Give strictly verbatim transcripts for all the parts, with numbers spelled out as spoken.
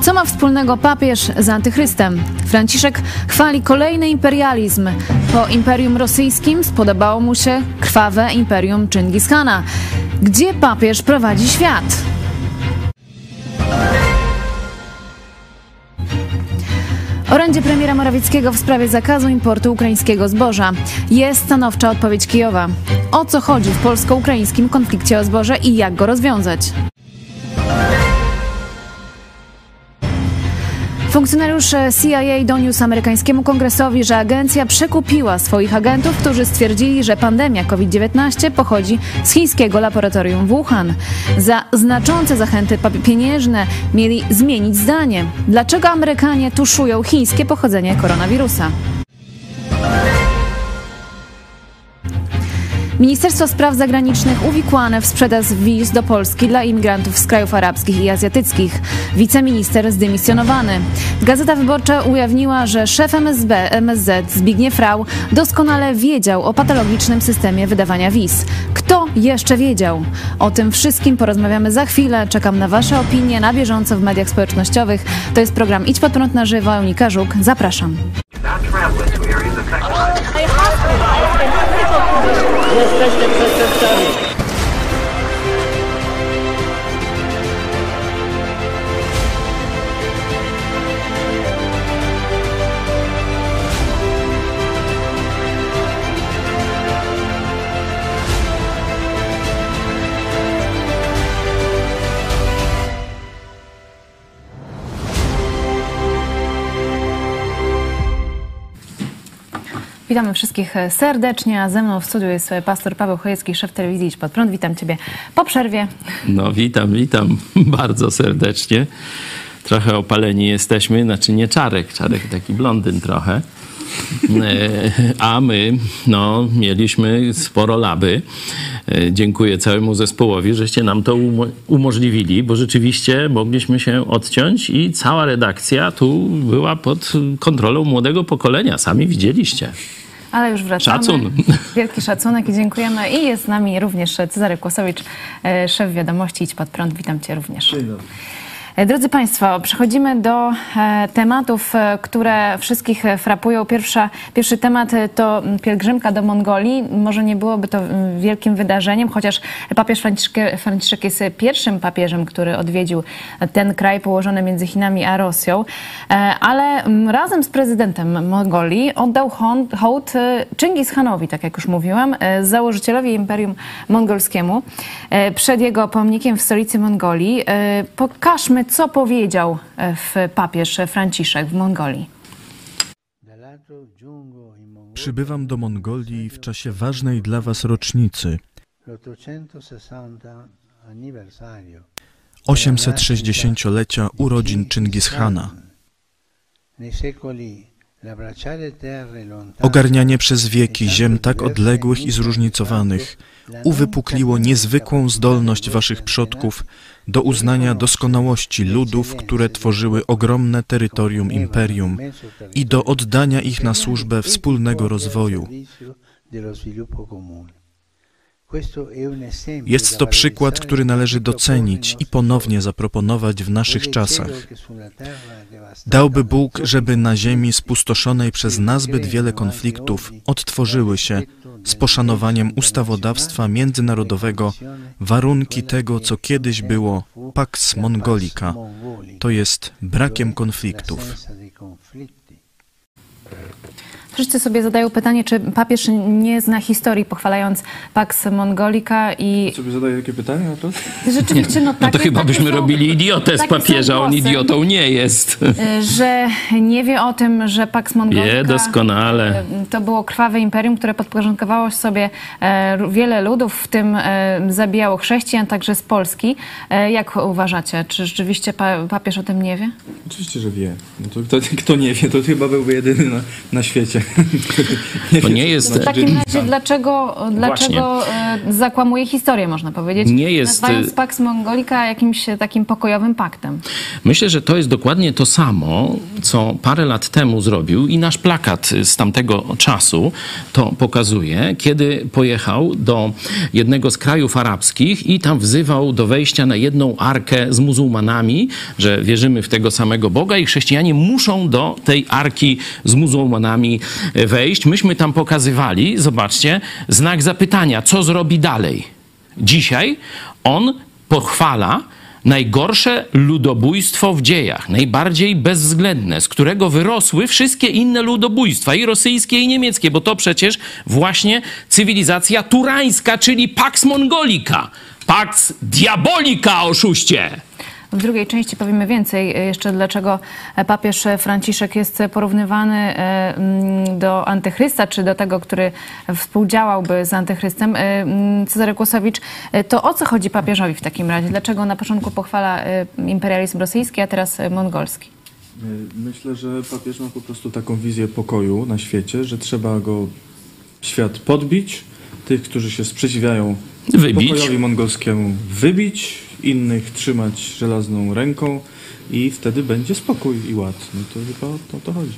Co ma wspólnego papież z antychrystem? Franciszek chwali kolejny imperializm. Po imperium rosyjskim spodobało mu się krwawe imperium Czingis-Khana. Gdzie papież prowadzi świat? Orędzie premiera Morawieckiego w sprawie zakazu importu ukraińskiego zboża. Jest stanowcza odpowiedź Kijowa. O co chodzi w polsko-ukraińskim konflikcie o zboże i jak go rozwiązać? Funkcjonariusz C I A doniósł amerykańskiemu kongresowi, że agencja przekupiła swoich agentów, którzy stwierdzili, że pandemia COVID dziewiętnaście pochodzi z chińskiego laboratorium w Wuhan. Za znaczące zachęty pieniężne mieli zmienić zdanie. Dlaczego Amerykanie tuszują chińskie pochodzenie koronawirusa? Ministerstwo Spraw Zagranicznych uwikłane w sprzedaż wiz do Polski dla imigrantów z krajów arabskich i azjatyckich. Wiceminister zdymisjonowany. Gazeta Wyborcza ujawniła, że szef M S B, M S Z Zbigniew Rau doskonale wiedział o patologicznym systemie wydawania wiz. Kto jeszcze wiedział? O tym wszystkim porozmawiamy za chwilę. Czekam na Wasze opinie na bieżąco w mediach społecznościowych. To jest program Idź Pod Prąd na żywo. Eunika Żuk. Zapraszam. Jesteście przestępcami. Witamy wszystkich serdecznie, a ze mną w studiu jest pastor Paweł Chojecki, szef telewizji Idź Pod Prąd. Witam Ciebie po przerwie. No witam, witam bardzo serdecznie. Trochę opaleni jesteśmy, znaczy nie Czarek, Czarek taki blondyn trochę. A my, no, mieliśmy sporo laby. Dziękuję całemu zespołowi, żeście nam to umo- umożliwili, bo rzeczywiście mogliśmy się odciąć i cała redakcja tu była pod kontrolą młodego pokolenia. Sami widzieliście. Ale już wracamy. Szacun. Wielki szacunek i dziękujemy. I jest z nami również Cezary Kłosowicz, szef wiadomości Idź Pod Prąd. Witam Cię również. Dzień dobry. Drodzy Państwo, przechodzimy do e, tematów, e, które wszystkich frapują. Pierwsza, pierwszy temat to pielgrzymka do Mongolii. Może nie byłoby to wielkim wydarzeniem, chociaż papież Franciszek, Franciszek jest pierwszym papieżem, który odwiedził ten kraj położony między Chinami a Rosją. E, ale razem z prezydentem Mongolii oddał hołd Czingis-Khanowi, tak jak już mówiłam, e, założycielowi Imperium Mongolskiemu. E, przed jego pomnikiem w stolicy Mongolii e, pokażmy, co powiedział w papież Franciszek w Mongolii. Przybywam do Mongolii w czasie ważnej dla Was rocznicy. osiemset-sześćdziesięciolecia urodzin Czingis-Khana. Ogarnianie przez wieki ziem tak odległych i zróżnicowanych uwypukliło niezwykłą zdolność Waszych przodków do uznania doskonałości ludów, które tworzyły ogromne terytorium imperium i do oddania ich na służbę wspólnego rozwoju. Jest to przykład, który należy docenić i ponownie zaproponować w naszych czasach. Dałby Bóg, żeby na ziemi spustoszonej przez nazbyt wiele konfliktów odtworzyły się z poszanowaniem ustawodawstwa międzynarodowego warunki tego, co kiedyś było Pax Mongolica, to jest brakiem konfliktów. Wszyscy sobie zadają pytanie, czy papież nie zna historii, pochwalając Pax Mongolica i... Sobie zadaję takie pytanie na to? Rzeczywiście, no tak. No to chyba takie byśmy są, robili idiotę z papieża, on idiotą nie jest. Że nie wie o tym, że Pax Mongolica... Wie doskonale. To było krwawe imperium, które podporządkowało sobie wiele ludów, w tym zabijało chrześcijan, także z Polski. Jak uważacie? Czy rzeczywiście papież o tym nie wie? Oczywiście, że wie. No to kto, kto nie wie, to chyba byłby jedyny na, na świecie. To nie jest... W takim razie dlaczego, dlaczego e, zakłamuje historię, można powiedzieć, Nie jest- nazywając Pax Mongolica jakimś takim pokojowym paktem? Myślę, że to jest dokładnie to samo, co parę lat temu zrobił i nasz plakat z tamtego czasu to pokazuje, kiedy pojechał do jednego z krajów arabskich i tam wzywał do wejścia na jedną arkę z muzułmanami, że wierzymy w tego samego Boga i chrześcijanie muszą do tej arki z muzułmanami wejść. Myśmy tam pokazywali, zobaczcie, znak zapytania, co zrobi dalej. Dzisiaj on pochwala najgorsze ludobójstwo w dziejach, najbardziej bezwzględne, z którego wyrosły wszystkie inne ludobójstwa, i rosyjskie, i niemieckie, bo to przecież właśnie cywilizacja turańska, czyli Pax Mongolica, Pax Diabolika, oszuście! W drugiej części powiemy więcej jeszcze, dlaczego papież Franciszek jest porównywany do antychrysta, czy do tego, który współdziałałby z antychrystem. Cezary Kłosowicz, to o co chodzi papieżowi w takim razie? Dlaczego na początku pochwala imperializm rosyjski, a teraz mongolski? Myślę, że papież ma po prostu taką wizję pokoju na świecie, że trzeba go świat podbić, tych, którzy się sprzeciwiają Wybić. pokojowi mongolskiemu wybić, innych trzymać żelazną ręką i wtedy będzie spokój i ład. No to chyba o to, o to chodzi.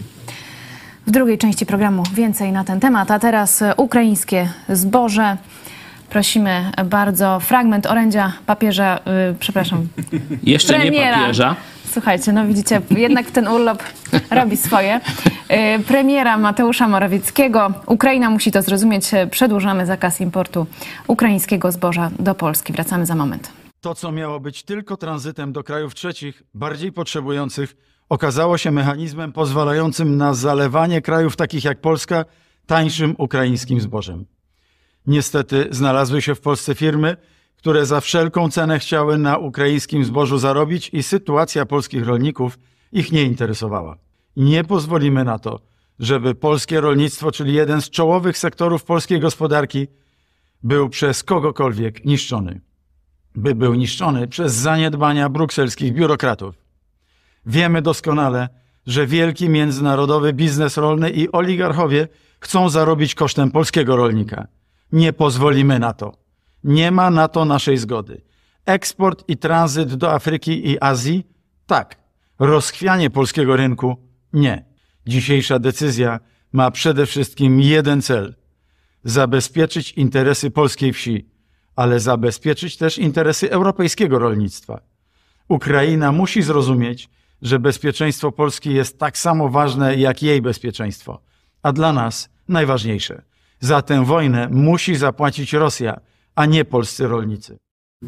W drugiej części programu więcej na ten temat, a teraz ukraińskie zboże. Prosimy bardzo, fragment orędzia papieża, yy, przepraszam, Jeszcze premiera. nie papieża. Słuchajcie, no widzicie, jednak ten urlop robi swoje. Yy, premiera Mateusza Morawieckiego. Ukraina musi to zrozumieć. Przedłużamy zakaz importu ukraińskiego zboża do Polski. Wracamy za moment. To, co miało być tylko tranzytem do krajów trzecich, bardziej potrzebujących, okazało się mechanizmem pozwalającym na zalewanie krajów takich jak Polska tańszym ukraińskim zbożem. Niestety znalazły się w Polsce firmy, które za wszelką cenę chciały na ukraińskim zbożu zarobić i sytuacja polskich rolników ich nie interesowała. Nie pozwolimy na to, żeby polskie rolnictwo, czyli jeden z czołowych sektorów polskiej gospodarki, był przez kogokolwiek niszczony. By był niszczony przez zaniedbania brukselskich biurokratów. Wiemy doskonale, że wielki międzynarodowy biznes rolny i oligarchowie chcą zarobić kosztem polskiego rolnika. Nie pozwolimy na to. Nie ma na to naszej zgody. Eksport i tranzyt do Afryki i Azji? Tak. Rozchwianie polskiego rynku? Nie. Dzisiejsza decyzja ma przede wszystkim jeden cel. Zabezpieczyć interesy polskiej wsi, ale zabezpieczyć też interesy europejskiego rolnictwa. Ukraina musi zrozumieć, że bezpieczeństwo Polski jest tak samo ważne jak jej bezpieczeństwo, a dla nas najważniejsze. Za tę wojnę musi zapłacić Rosja, a nie polscy rolnicy.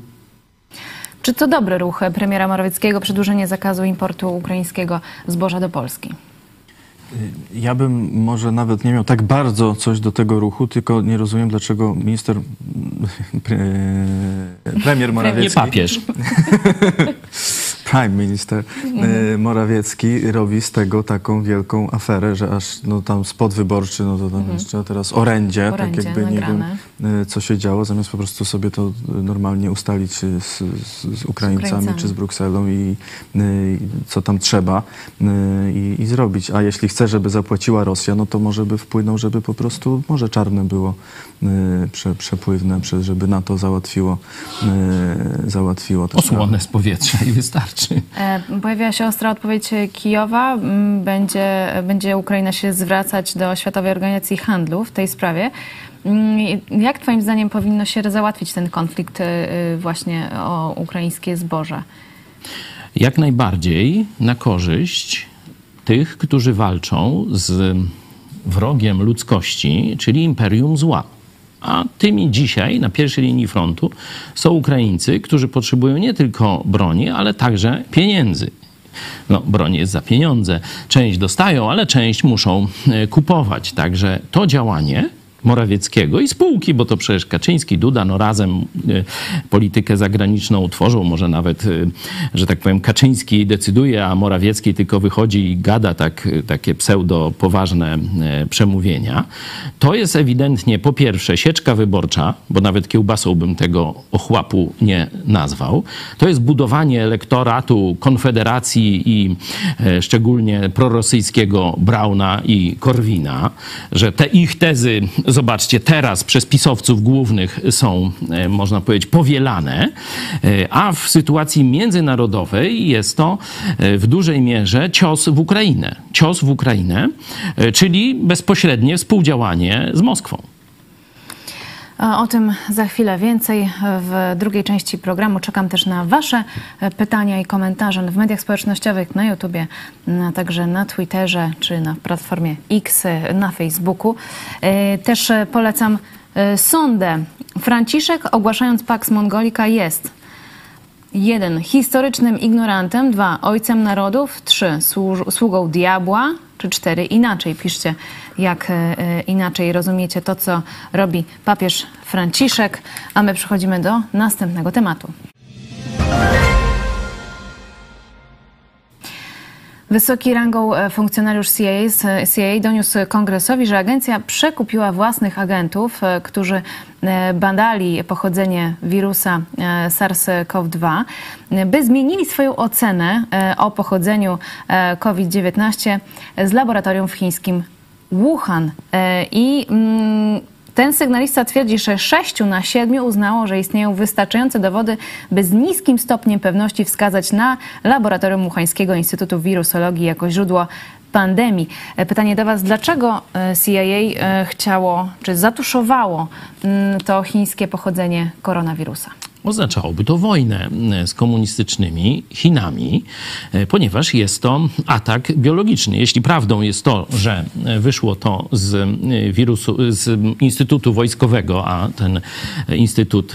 Czy to dobry ruch premiera Morawieckiego, przedłużenie zakazu importu ukraińskiego zboża do Polski? Ja bym może nawet nie miał tak bardzo coś do tego ruchu, tylko nie rozumiem, dlaczego minister, pre, premier Morawiecki... Nie papież. Prime Minister e, Morawiecki robi z tego taką wielką aferę, że aż no, tam spot wyborczy, no to tam mhm. jeszcze teraz orędzie, orędzie, tak jakby nagrane. Nie wiem, e, co się działo, zamiast po prostu sobie to normalnie ustalić z, z, z Ukraińcami, Ukraińcami czy z Brukselą i, i co tam trzeba e, i, i zrobić. A jeśli chce, żeby zapłaciła Rosja, no to może by wpłynął, żeby po prostu Morze Czarne było e, prze, przepływne, żeby NATO załatwiło, e, załatwiło to. Osłonę z powietrza i wystarczy. Pojawiła się ostra odpowiedź Kijowa. Będzie, będzie Ukraina się zwracać do Światowej Organizacji Handlu w tej sprawie. Jak twoim zdaniem powinno się załatwić ten konflikt właśnie o ukraińskie zboże? Jak najbardziej na korzyść tych, którzy walczą z wrogiem ludzkości, czyli imperium zła. A tymi dzisiaj na pierwszej linii frontu są Ukraińcy, którzy potrzebują nie tylko broni, ale także pieniędzy. No, broń jest za pieniądze. Część dostają, ale część muszą kupować. Także to działanie Morawieckiego i spółki, bo to przecież Kaczyński, Duda, no razem y, politykę zagraniczną utworzą, może nawet, y, że tak powiem, Kaczyński decyduje, a Morawiecki tylko wychodzi i gada tak, y, takie pseudo poważne y, przemówienia. To jest ewidentnie po pierwsze sieczka wyborcza, bo nawet kiełbasą bym tego ochłapu nie nazwał. To jest budowanie elektoratu Konfederacji i y, szczególnie prorosyjskiego Brauna i Korwina, że te ich tezy, zobaczcie, teraz przez pisowców głównych są, można powiedzieć, powielane, a w sytuacji międzynarodowej jest to w dużej mierze cios w Ukrainę. Cios w Ukrainę, czyli bezpośrednie współdziałanie z Moskwą. O tym za chwilę więcej w drugiej części programu. Czekam też na wasze pytania i komentarze w mediach społecznościowych, na YouTubie, a także na Twitterze czy na platformie X, na Facebooku. Też polecam sondę. Franciszek, ogłaszając Pax Mongolica, jest jeden. Historycznym ignorantem. dwa. Ojcem narodów. trzy. Sługą diabła. Czy cztery. Inaczej. Piszcie, jak e, inaczej rozumiecie to, co robi papież Franciszek. A my przechodzimy do następnego tematu. Wysoki rangą funkcjonariusz C I A doniósł kongresowi, że agencja przekupiła własnych agentów, którzy badali pochodzenie wirusa SARS-CoV dwa, by zmienili swoją ocenę o pochodzeniu COVID dziewiętnaście z laboratorium w chińskim Wuhan. I ten sygnalista twierdzi, że sześciu na siedmiu uznało, że istnieją wystarczające dowody, by z niskim stopniem pewności wskazać na laboratorium Wuhańskiego Instytutu Wirusologii jako źródło pandemii. Pytanie do was, dlaczego C I A chciało, czy zatuszowało to chińskie pochodzenie koronawirusa? Oznaczałoby to wojnę z komunistycznymi Chinami, ponieważ jest to atak biologiczny. Jeśli prawdą jest to, że wyszło to z wirusu, z Instytutu Wojskowego, a ten instytut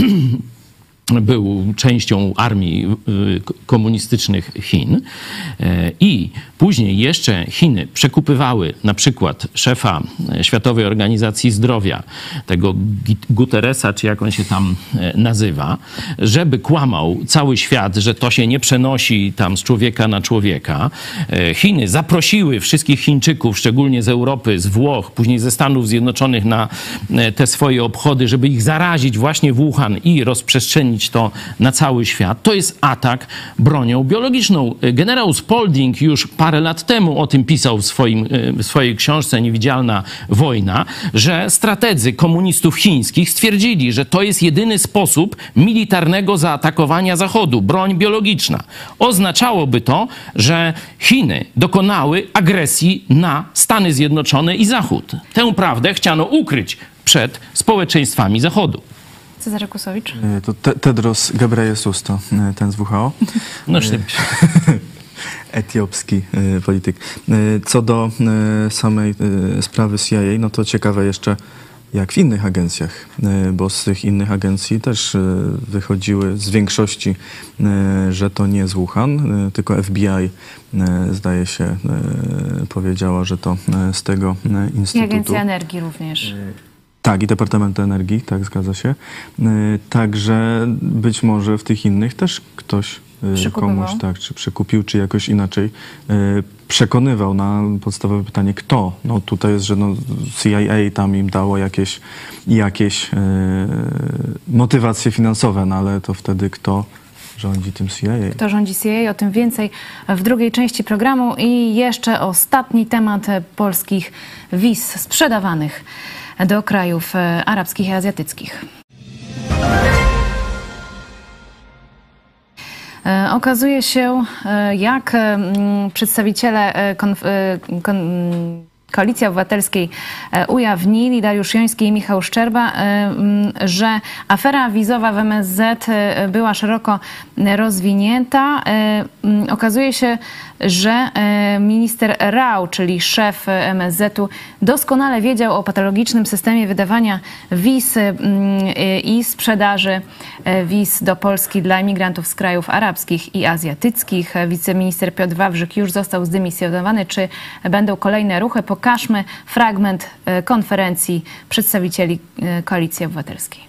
był częścią armii komunistycznych Chin i później jeszcze Chiny przekupywały na przykład szefa Światowej Organizacji Zdrowia, tego Guterresa, czy jak on się tam nazywa, żeby kłamał cały świat, że to się nie przenosi tam z człowieka na człowieka. Chiny zaprosiły wszystkich Chińczyków, szczególnie z Europy, z Włoch, później ze Stanów Zjednoczonych na te swoje obchody, żeby ich zarazić właśnie w Wuhan i rozprzestrzenić to na cały świat. To jest atak bronią biologiczną. Generał Spalding już parę lat temu o tym pisał w, swoim, w swojej książce Niewidzialna wojna, że strategzy komunistów chińskich stwierdzili, że to jest jedyny sposób militarnego zaatakowania Zachodu. Broń biologiczna. Oznaczałoby to, że Chiny dokonały agresji na Stany Zjednoczone i Zachód. Tę prawdę chciano ukryć przed społeczeństwami Zachodu. Cezary Kusowicz. To te Tedros Ghebreyesus, to ten z W H O. No szybciej. Etiopski polityk. Co do samej sprawy C I A, no to ciekawe jeszcze, jak w innych agencjach, bo z tych innych agencji też wychodziły z większości, że to nie z Wuhan, tylko F B I, zdaje się, powiedziała, że to z tego instytutu. I Agencja Energii również. Tak, i Departament Energii, tak, zgadza się. Także być może w tych innych też ktoś komuś, tak, czy przekupił, czy jakoś inaczej przekonywał na podstawowe pytanie, kto. No tutaj jest, że no C I A tam im dało jakieś, jakieś yy, motywacje finansowe, no ale to wtedy kto rządzi tym C I A? Kto rządzi C I A? O tym więcej w drugiej części programu. I jeszcze ostatni temat polskich wiz sprzedawanych do krajów arabskich i azjatyckich. Okazuje się, jak przedstawiciele konf- kon- Koalicji Obywatelskiej ujawnili, Dariusz Joński i Michał Szczerba, że afera wizowa w M S Z była szeroko rozwinięta. Okazuje się, że minister Rau, czyli szef M S Z-u, doskonale wiedział o patologicznym systemie wydawania wiz i sprzedaży wiz do Polski dla imigrantów z krajów arabskich i azjatyckich. Wiceminister Piotr Wawrzyk już został zdymisjonowany. Czy będą kolejne ruchy? Po Pokażmy fragment konferencji przedstawicieli Koalicji Obywatelskiej.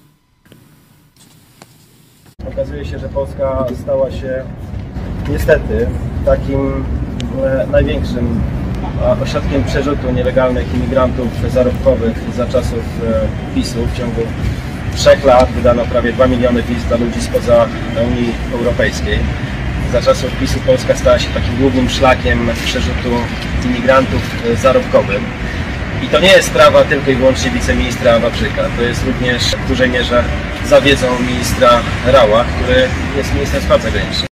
Okazuje się, że Polska stała się niestety takim e, największym e, ośrodkiem przerzutu nielegalnych imigrantów zarobkowych za czasów e, PiSu. W ciągu trzech lat wydano prawie dwa miliony wiz dla ludzi spoza Unii Europejskiej. Za czasów PiSu Polska stała się takim długim szlakiem przerzutu imigrantów e, zarobkowych. I to nie jest sprawa tylko i wyłącznie wiceministra Wawrzyka, to jest również w dużej mierze za wiedzą ministra Rała, który jest ministrem spraw zagranicznych.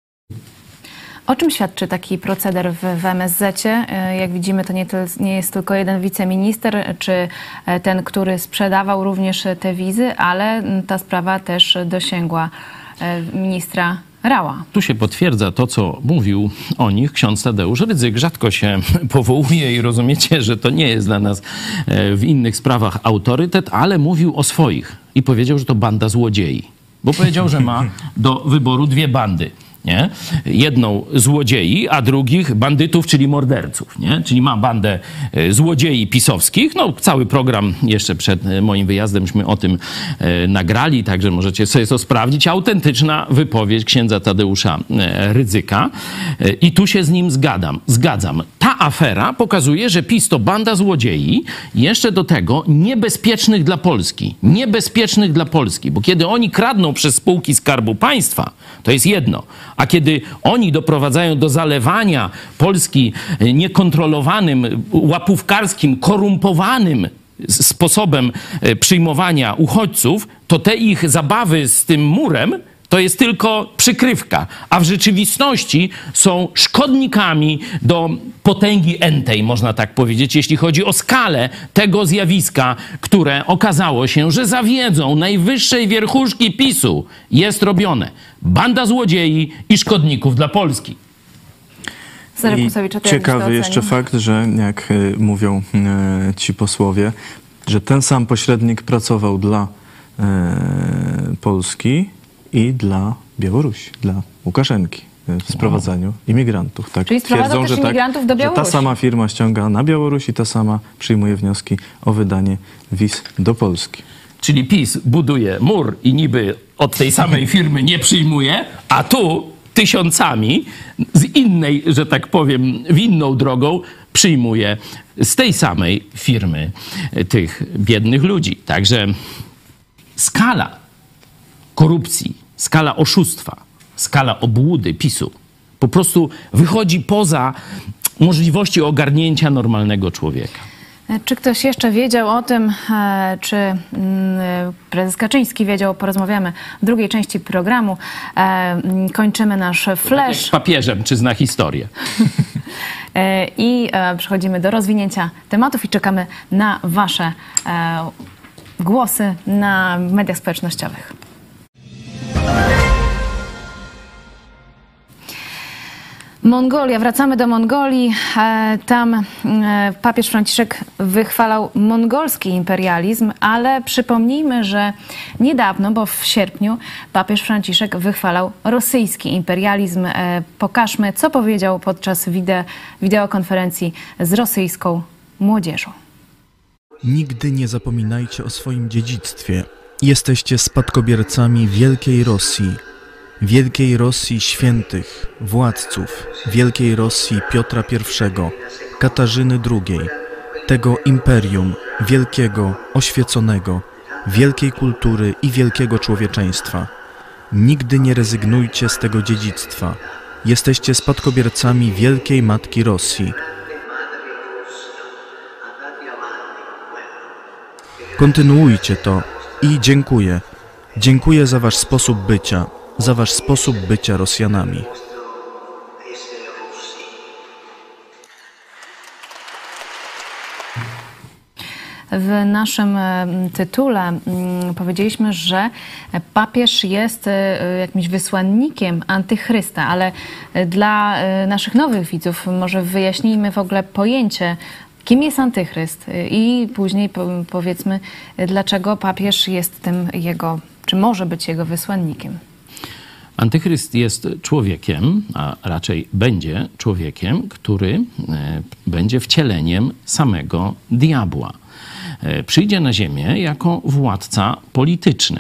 O czym świadczy taki proceder w, w M S Z-cie? Jak widzimy, to nie, nie jest tylko jeden wiceminister, czy ten, który sprzedawał również te wizy, ale ta sprawa też dosięgła ministra Rała. Tu się potwierdza to, co mówił o nich ksiądz Tadeusz Rydzyk. Rzadko się powołuje i rozumiecie, że to nie jest dla nas w innych sprawach autorytet, ale mówił o swoich i powiedział, że to banda złodziei. Bo powiedział, że ma do wyboru dwie bandy. Nie? Jedną złodziei, a drugich bandytów, czyli morderców. Nie? Czyli ma bandę złodziei pisowskich. No, cały program jeszcze przed moim wyjazdemśmy o tym e, nagrali, także możecie sobie to sprawdzić. Autentyczna wypowiedź księdza Tadeusza e, Rydzyka. E, I tu się z nim zgadzam. zgadzam. Ta afera pokazuje, że PiS to banda złodziei, jeszcze do tego niebezpiecznych dla Polski. Niebezpiecznych dla Polski, bo kiedy oni kradną przez spółki Skarbu Państwa, to jest jedno. A kiedy oni doprowadzają do zalewania Polski niekontrolowanym, łapówkarskim, korumpowanym sposobem przyjmowania uchodźców, to te ich zabawy z tym murem to jest tylko przykrywka, a w rzeczywistości są szkodnikami do potęgi entej, można tak powiedzieć, jeśli chodzi o skalę tego zjawiska, które okazało się, że za wiedzą najwyższej wierchuszki PiSu jest robione. Banda złodziei i szkodników dla Polski. I ciekawy jeszcze fakt, że jak y, mówią y, ci posłowie, że ten sam pośrednik pracował dla y, Polski i dla Białorusi, dla Łukaszenki w sprowadzaniu imigrantów. Tak. Czyli sprowadzał też że imigrantów tak, do Białorusi. Że ta sama firma ściąga na Białoruś i ta sama przyjmuje wnioski o wydanie wiz do Polski. Czyli PiS buduje mur i niby od tej samej firmy nie przyjmuje, a tu tysiącami z innej, że tak powiem, winną drogą przyjmuje z tej samej firmy tych biednych ludzi. Także skala korupcji, skala oszustwa, skala obłudy PiSu po prostu wychodzi poza możliwości ogarnięcia normalnego człowieka. Czy ktoś jeszcze wiedział o tym, czy prezes Kaczyński wiedział? Porozmawiamy w drugiej części programu. Kończymy nasz flash. Z papieżem, czy zna historię. I przechodzimy do rozwinięcia tematów i czekamy na wasze głosy na mediach społecznościowych. Mongolia, wracamy do Mongolii. Tam papież Franciszek wychwalał mongolski imperializm, ale przypomnijmy, że niedawno, bo w sierpniu, papież Franciszek wychwalał rosyjski imperializm. Pokażmy, co powiedział podczas wideo, wideokonferencji z rosyjską młodzieżą. Nigdy nie zapominajcie o swoim dziedzictwie. Jesteście spadkobiercami wielkiej Rosji. Wielkiej Rosji świętych, władców, wielkiej Rosji Piotra Pierwszego, Katarzyny Drugiej, tego imperium wielkiego, oświeconego, wielkiej kultury i wielkiego człowieczeństwa. Nigdy nie rezygnujcie z tego dziedzictwa. Jesteście spadkobiercami wielkiej Matki Rosji. Kontynuujcie to i dziękuję. Dziękuję za wasz sposób bycia. za wasz sposób bycia Rosjanami. W naszym tytule powiedzieliśmy, że papież jest jakimś wysłannikiem antychrysta, ale dla naszych nowych widzów może wyjaśnijmy w ogóle pojęcie, kim jest antychryst i później powiedzmy, dlaczego papież jest tym jego, czy może być jego wysłannikiem. Antychryst jest człowiekiem, a raczej będzie człowiekiem, który będzie wcieleniem samego diabła. Przyjdzie na ziemię jako władca polityczny.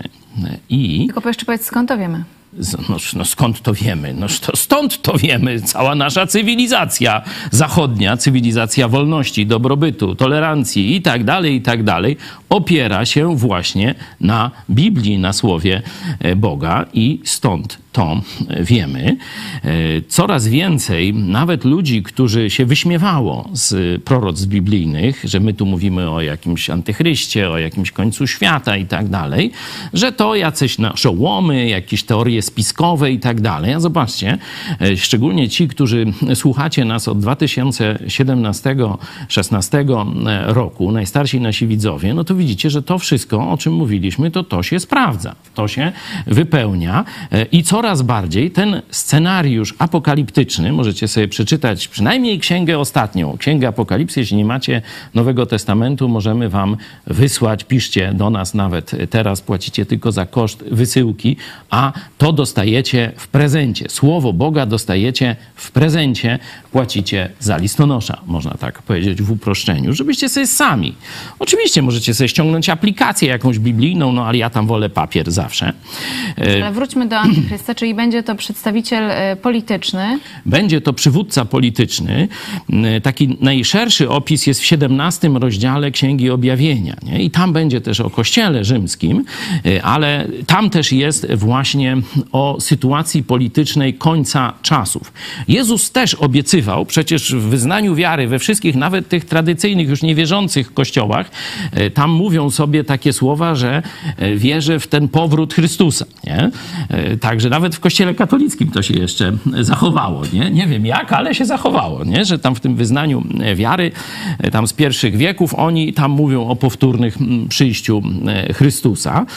I Tylko jeszcze powiedz, skąd to wiemy? No, no skąd to wiemy? No to stąd to wiemy. Cała nasza cywilizacja zachodnia, cywilizacja wolności, dobrobytu, tolerancji i tak dalej, i tak dalej, opiera się właśnie na Biblii, na słowie Boga i stąd to wiemy. Coraz więcej nawet ludzi, którzy się wyśmiewało z proroctw biblijnych, że my tu mówimy o jakimś antychryście, o jakimś końcu świata i tak dalej, że to jacyś naszołomy, jakieś teorie spiskowe i tak dalej. A zobaczcie, szczególnie ci, którzy słuchacie nas od dwa tysiące siedemnastego szesnastego roku, najstarsi nasi widzowie, no to widzicie, że to wszystko, o czym mówiliśmy, to to się sprawdza, to się wypełnia i coraz Coraz bardziej ten scenariusz apokaliptyczny, możecie sobie przeczytać przynajmniej księgę ostatnią, księgę Apokalipsy, jeśli nie macie Nowego Testamentu, możemy wam wysłać, piszcie do nas nawet teraz, płacicie tylko za koszt wysyłki, a to dostajecie w prezencie. Słowo Boga dostajecie w prezencie, płacicie za listonosza, można tak powiedzieć w uproszczeniu, żebyście sobie sami. Oczywiście możecie sobie ściągnąć aplikację jakąś biblijną, no ale ja tam wolę papier zawsze. Ale wróćmy do Antychrysta, czyli będzie to przedstawiciel polityczny. Będzie to przywódca polityczny. Taki najszerszy opis jest w siedemnastym rozdziale Księgi Objawienia. Nie? I tam będzie też o Kościele rzymskim, ale tam też jest właśnie o sytuacji politycznej końca czasów. Jezus też obiecywał, przecież w wyznaniu wiary we wszystkich, nawet tych tradycyjnych, już niewierzących kościołach, tam mówią sobie takie słowa, że wierzę w ten powrót Chrystusa. Nie? Także nawet w kościele katolickim to się jeszcze zachowało. Nie, nie wiem jak, ale się zachowało. Nie? Że tam w tym wyznaniu wiary, tam z pierwszych wieków, oni tam mówią o powtórnych przyjściu Chrystusa.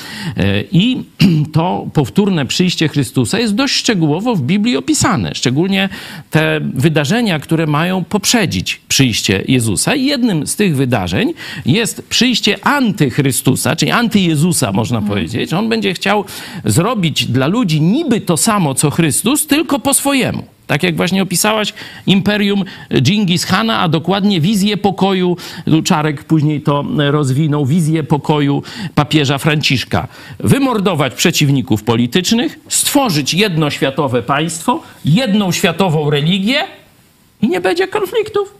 I to powtórne przyjście Chrystusa jest dość szczegółowo w Biblii opisane. Szczególnie te wydarzenia, które mają poprzedzić przyjście Jezusa. I jednym z tych wydarzeń jest przyjście antychrystusa, czyli antyjezusa, można hmm. powiedzieć. On będzie chciał zrobić dla ludzi niby to samo, co Chrystus, tylko po swojemu. Tak jak właśnie opisałaś imperium Dżingis Hana, a dokładnie wizję pokoju, Czarek później to rozwinął, wizję pokoju papieża Franciszka. Wymordować przeciwników politycznych, stworzyć jedno światowe państwo, jedną światową religię i nie będzie konfliktów.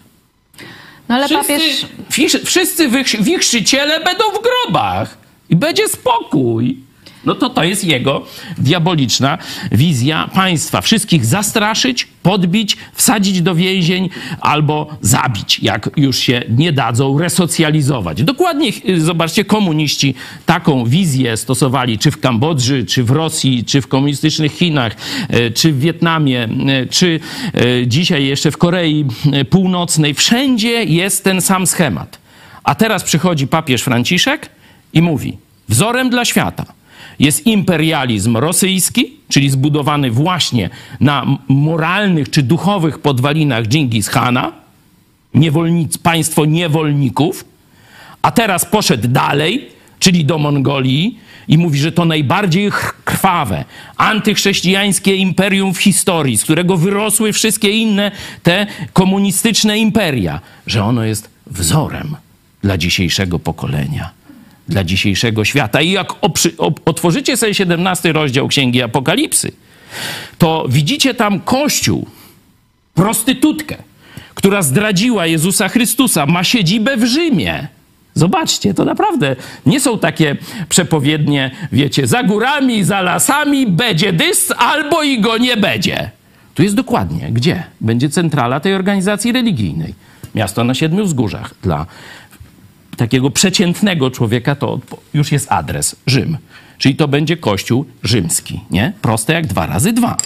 No ale wszyscy, papież... Wszyscy wichrzyciele będą w grobach i będzie spokój. No to to jest jego diaboliczna wizja państwa. Wszystkich zastraszyć, podbić, wsadzić do więzień albo zabić, jak już się nie dadzą resocjalizować. Dokładnie, zobaczcie, komuniści taką wizję stosowali czy w Kambodży, czy w Rosji, czy w komunistycznych Chinach, czy w Wietnamie, czy dzisiaj jeszcze w Korei Północnej. Wszędzie jest ten sam schemat. A teraz przychodzi papież Franciszek i mówi, wzorem dla świata jest imperializm rosyjski, czyli zbudowany właśnie na moralnych czy duchowych podwalinach Dżingis Hana, niewolnic, państwo niewolników, a teraz poszedł dalej, czyli do Mongolii i mówi, że to najbardziej krwawe, antychrześcijańskie imperium w historii, z którego wyrosły wszystkie inne te komunistyczne imperia, że ono jest wzorem dla dzisiejszego pokolenia, dla dzisiejszego świata. I jak otworzycie sobie siedemnasty rozdział Księgi Apokalipsy, to widzicie tam Kościół, prostytutkę, która zdradziła Jezusa Chrystusa, ma siedzibę w Rzymie. Zobaczcie, to naprawdę nie są takie przepowiednie, wiecie, za górami, za lasami będzie dys, albo i go nie będzie. Tu jest dokładnie, gdzie będzie centrala tej organizacji religijnej. Miasto na Siedmiu Wzgórzach. Dla takiego przeciętnego człowieka to już jest adres Rzym. Czyli to będzie Kościół rzymski, nie? Proste jak dwa razy dwa.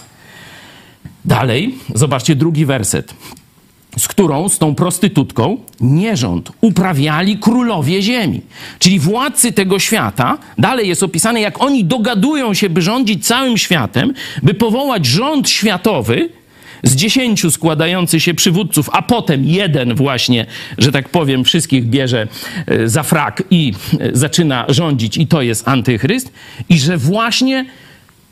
Dalej, zobaczcie drugi werset. Z którą, z tą prostytutką, nierząd uprawiali królowie ziemi. Czyli władcy tego świata, dalej jest opisane, jak oni dogadują się, by rządzić całym światem, by powołać rząd światowy z dziesięciu składających się przywódców, a potem jeden właśnie, że tak powiem, wszystkich bierze za frak i zaczyna rządzić, i to jest antychryst. I że właśnie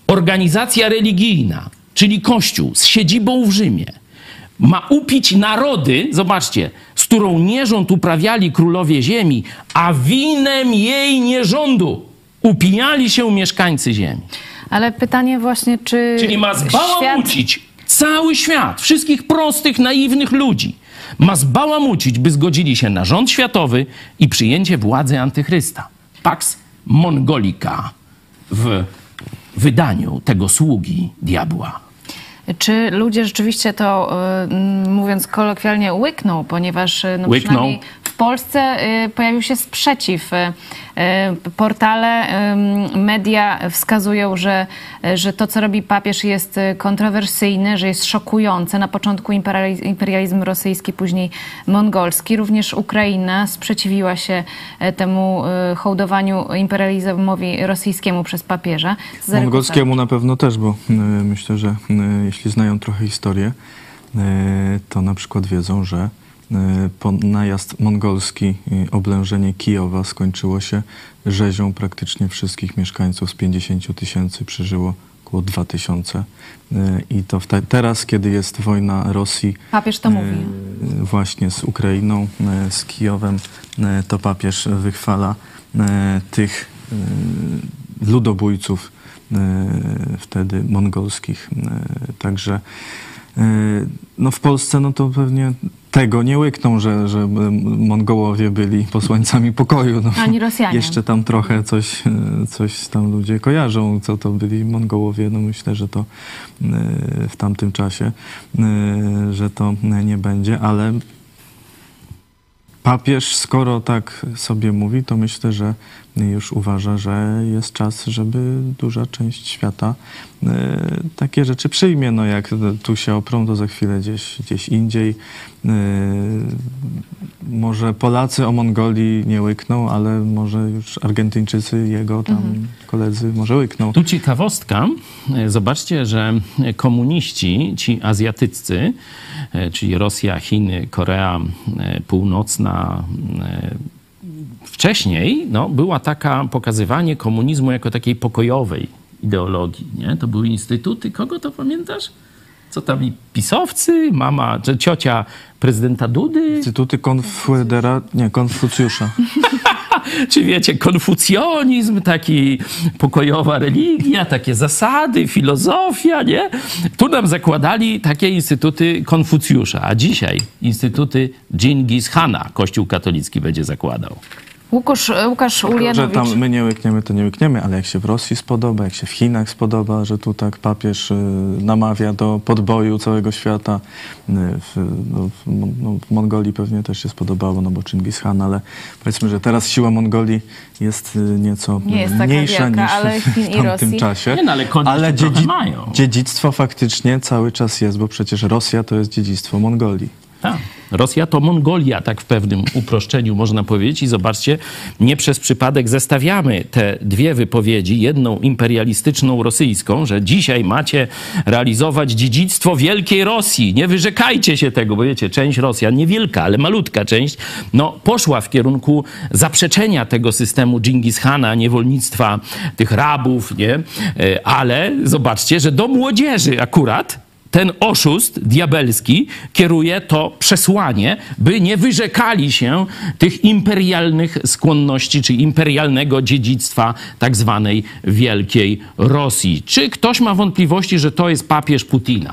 organizacja religijna, czyli Kościół z siedzibą w Rzymie, ma upić narody, zobaczcie, z którą nierząd uprawiali królowie ziemi, a winem jej nierządu upijali się mieszkańcy ziemi. Ale pytanie właśnie, czy... Czyli ma zbałamucić świat... cały świat, wszystkich prostych, naiwnych ludzi. Ma zbałamucić, by zgodzili się na rząd światowy i przyjęcie władzy antychrysta. Pax Mongolica w wydaniu tego sługi diabła. Czy ludzie rzeczywiście to, y, mówiąc kolokwialnie, łykną, ponieważ no, łykną. przynajmniej w Polsce y, pojawił się sprzeciw. Y, portale, y, media wskazują, że, że to, co robi papież, jest kontrowersyjne, że jest szokujące. Na początku imperializm, imperializm rosyjski, później mongolski. Również Ukraina sprzeciwiła się temu y, hołdowaniu imperializmowi rosyjskiemu przez papieża. Mongolskiemu na pewno też, bo y, myślę, że y, jeśli znają trochę historię, y, to na przykład wiedzą, że y, po najazd mongolski, y, oblężenie Kijowa skończyło się rzezią praktycznie wszystkich mieszkańców. Z pięćdziesięciu tysięcy przeżyło około dwa tysiące. Y, I to te, teraz, kiedy jest wojna Rosji... Papież to y, mówi. Właśnie z Ukrainą, y, z Kijowem, y, to papież wychwala y, tych y, ludobójców wtedy mongolskich. Także no w Polsce no to pewnie tego nie łykną, że, że Mongołowie byli posłańcami pokoju. No, ani Rosjanie. Jeszcze tam trochę coś, coś tam ludzie kojarzą, co to byli Mongołowie. No myślę, że to w tamtym czasie, że to nie będzie, ale papież, skoro tak sobie mówi, to myślę, że już uważa, że jest czas, żeby duża część świata y, takie rzeczy przyjmie. No jak tu się oprą, to za chwilę gdzieś, gdzieś indziej. Y, może Polacy o Mongolii nie łykną, ale może już Argentyńczycy, jego tam mhm. koledzy może łykną. Tu ciekawostka. Zobaczcie, że komuniści, ci azjatyccy, czyli Rosja, Chiny, Korea Północna, wcześniej no, była taka pokazywanie komunizmu jako takiej pokojowej ideologii. Nie? To były instytuty. Kogo to pamiętasz? Co tam i pisowcy, mama, czy ciocia prezydenta Dudy? Instytuty Konfedera... Nie, Konfucjusza. Czy wiecie, konfucjonizm, taki pokojowa religia, takie zasady, filozofia, nie? Tu nam zakładali takie instytuty Konfucjusza, a dzisiaj instytuty Dżingis Hana Kościół katolicki będzie zakładał. Łukasz, Łukasz Ulianowicz. Że tam my nie łykniemy, to nie łykniemy, ale jak się w Rosji spodoba, jak się w Chinach spodoba, że tu tak papież y, namawia do podboju całego świata. Y, w, no, w, no, w Mongolii pewnie też się spodobało, no bo Dżingis Khan, ale powiedzmy, że teraz siła Mongolii jest y, nieco nie jest mniejsza wielka, niż ale w tamtym Rosji. czasie. Nie, no, ale ale dziedzi mają. dziedzictwo faktycznie cały czas jest, bo przecież Rosja to jest dziedzictwo Mongolii. Tak. Rosja to Mongolia, tak w pewnym uproszczeniu można powiedzieć. I zobaczcie, nie przez przypadek zestawiamy te dwie wypowiedzi, jedną imperialistyczną rosyjską, że dzisiaj macie realizować dziedzictwo wielkiej Rosji. Nie wyrzekajcie się tego, bo wiecie, część Rosjan, niewielka, ale malutka część, no poszła w kierunku zaprzeczenia tego systemu Dżingis Hana, niewolnictwa tych rabów, nie? Ale zobaczcie, że do młodzieży akurat ten oszust diabelski kieruje to przesłanie, by nie wyrzekali się tych imperialnych skłonności, czy imperialnego dziedzictwa tak zwanej Wielkiej Rosji. Czy ktoś ma wątpliwości, że to jest papież Putina?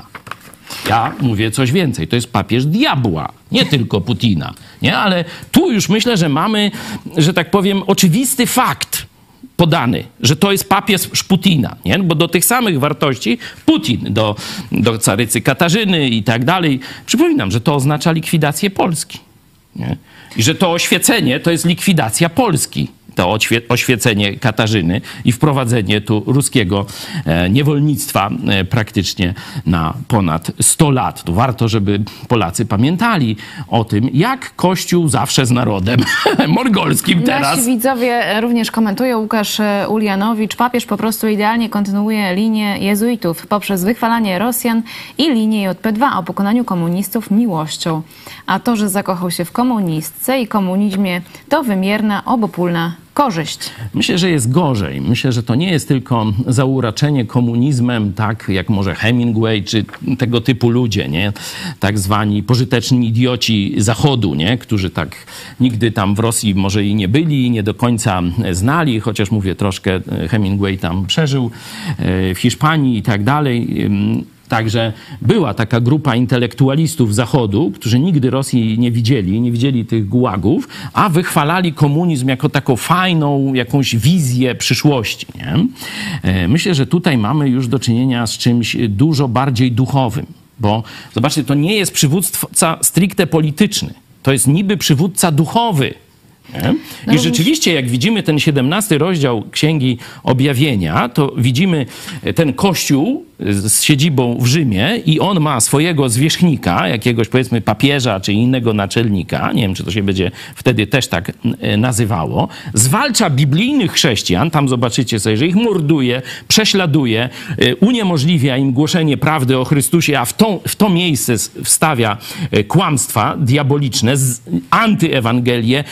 Ja mówię coś więcej. To jest papież diabła, nie tylko Putina. Nie? Ale tu już myślę, że mamy, że tak powiem, oczywisty fakt podany, że to jest papież Putina, nie? Bo do tych samych wartości Putin, do, do carycy Katarzyny i tak dalej. Przypominam, że to oznacza likwidację Polski. Nie? I że to oświecenie to jest likwidacja Polski. To oświecenie Katarzyny i wprowadzenie tu ruskiego e, niewolnictwa e, praktycznie na ponad sto lat. To warto, żeby Polacy pamiętali o tym, jak Kościół zawsze z narodem mongolskim teraz. Nasi widzowie również komentują. Łukasz Ulianowicz. Papież po prostu idealnie kontynuuje linię jezuitów poprzez wychwalanie Rosjan i linię J P dwa o pokonaniu komunistów miłością. A to, że zakochał się w komunistce i komunizmie, to wymierna, obopólna korzyść? Myślę, że jest gorzej. Myślę, że to nie jest tylko zauraczenie komunizmem, tak jak może Hemingway, czy tego typu ludzie, nie? Tak zwani pożyteczni idioci Zachodu, nie? Którzy tak nigdy tam w Rosji może i nie byli, nie do końca znali, chociaż mówię, troszkę Hemingway tam przeżył w Hiszpanii i tak dalej. Także była taka grupa intelektualistów Zachodu, którzy nigdy Rosji nie widzieli, nie widzieli tych gułagów, a wychwalali komunizm jako taką fajną jakąś wizję przyszłości. Nie? Myślę, że tutaj mamy już do czynienia z czymś dużo bardziej duchowym, bo zobaczcie, to nie jest przywódca stricte polityczny, to jest niby przywódca duchowy. Nie? I rzeczywiście, jak widzimy ten siedemnasty rozdział Księgi Objawienia, to widzimy ten kościół z siedzibą w Rzymie i on ma swojego zwierzchnika, jakiegoś powiedzmy papieża czy innego naczelnika, nie wiem, czy to się będzie wtedy też tak nazywało, zwalcza biblijnych chrześcijan, tam zobaczycie sobie, że ich morduje, prześladuje, uniemożliwia im głoszenie prawdy o Chrystusie, a w to, w to miejsce wstawia kłamstwa diaboliczne, antyewangelię,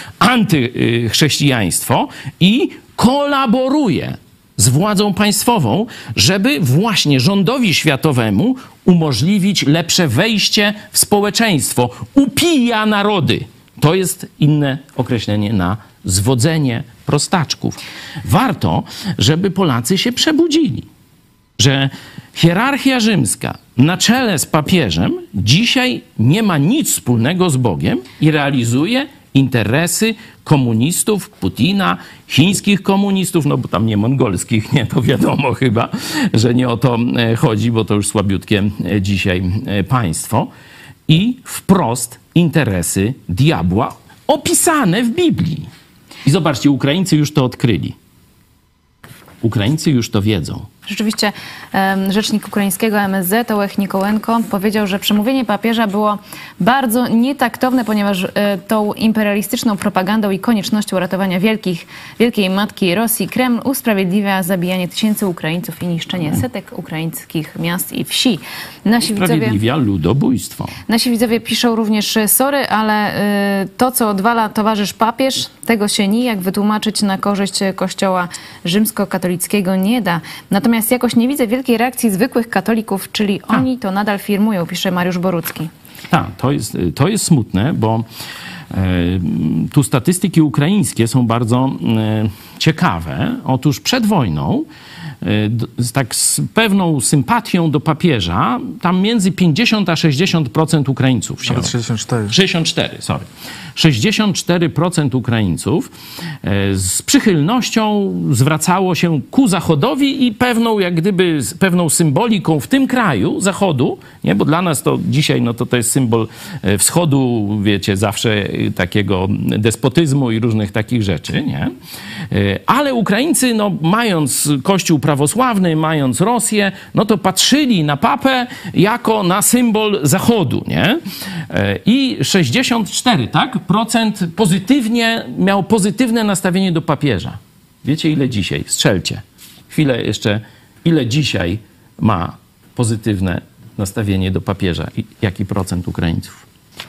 antychrześcijaństwo i kolaboruje z władzą państwową, żeby właśnie rządowi światowemu umożliwić lepsze wejście w społeczeństwo. Upija narody. To jest inne określenie na zwodzenie prostaczków. Warto, żeby Polacy się przebudzili, że hierarchia rzymska na czele z papieżem dzisiaj nie ma nic wspólnego z Bogiem i realizuje interesy komunistów, Putina, chińskich komunistów, no bo tam nie mongolskich, nie, to wiadomo chyba, że nie o to chodzi, bo to już słabiutkie dzisiaj państwo. I wprost interesy diabła opisane w Biblii. I zobaczcie, Ukraińcy już to odkryli. Ukraińcy już to wiedzą. Rzeczywiście um, rzecznik ukraińskiego M S Z, Ołech Nikołenko, powiedział, że przemówienie papieża było bardzo nietaktowne, ponieważ e, tą imperialistyczną propagandą i koniecznością ratowania wielkich, wielkiej matki Rosji Kreml usprawiedliwia zabijanie tysięcy Ukraińców i niszczenie setek ukraińskich miast i wsi. Nasi Usprawiedliwia widzowie, ludobójstwo. Nasi widzowie piszą również, sorry, ale y, to, co odwala towarzysz papież, tego się nijak wytłumaczyć na korzyść Kościoła rzymskokatolickiego nie da. Natomiast Natomiast jakoś nie widzę wielkiej reakcji zwykłych katolików, czyli A. oni to nadal firmują, pisze Mariusz Borucki. Tak, to jest, to jest smutne, bo e, tu statystyki ukraińskie są bardzo e, ciekawe. Otóż przed wojną e, z, tak z pewną sympatią do papieża, tam między pięćdziesiąt a sześćdziesiąt procent Ukraińców się... Nawet sześćdziesiąt cztery. sześćdziesiąt cztery, sorry. sześćdziesiąt cztery procent Ukraińców z przychylnością zwracało się ku Zachodowi i pewną, jak gdyby, pewną symboliką w tym kraju, Zachodu, nie? Bo dla nas to dzisiaj, no to to jest symbol wschodu, wiecie, zawsze takiego despotyzmu i różnych takich rzeczy, nie? Ale Ukraińcy, no mając Kościół prawosławny, mając Rosję, no to patrzyli na papę jako na symbol Zachodu, nie? I sześćdziesiąt cztery, tak? Procent pozytywnie, miał pozytywne nastawienie do papieża. Wiecie, ile dzisiaj? Strzelcie. Chwilę jeszcze. Ile dzisiaj ma pozytywne nastawienie do papieża? I jaki procent Ukraińców?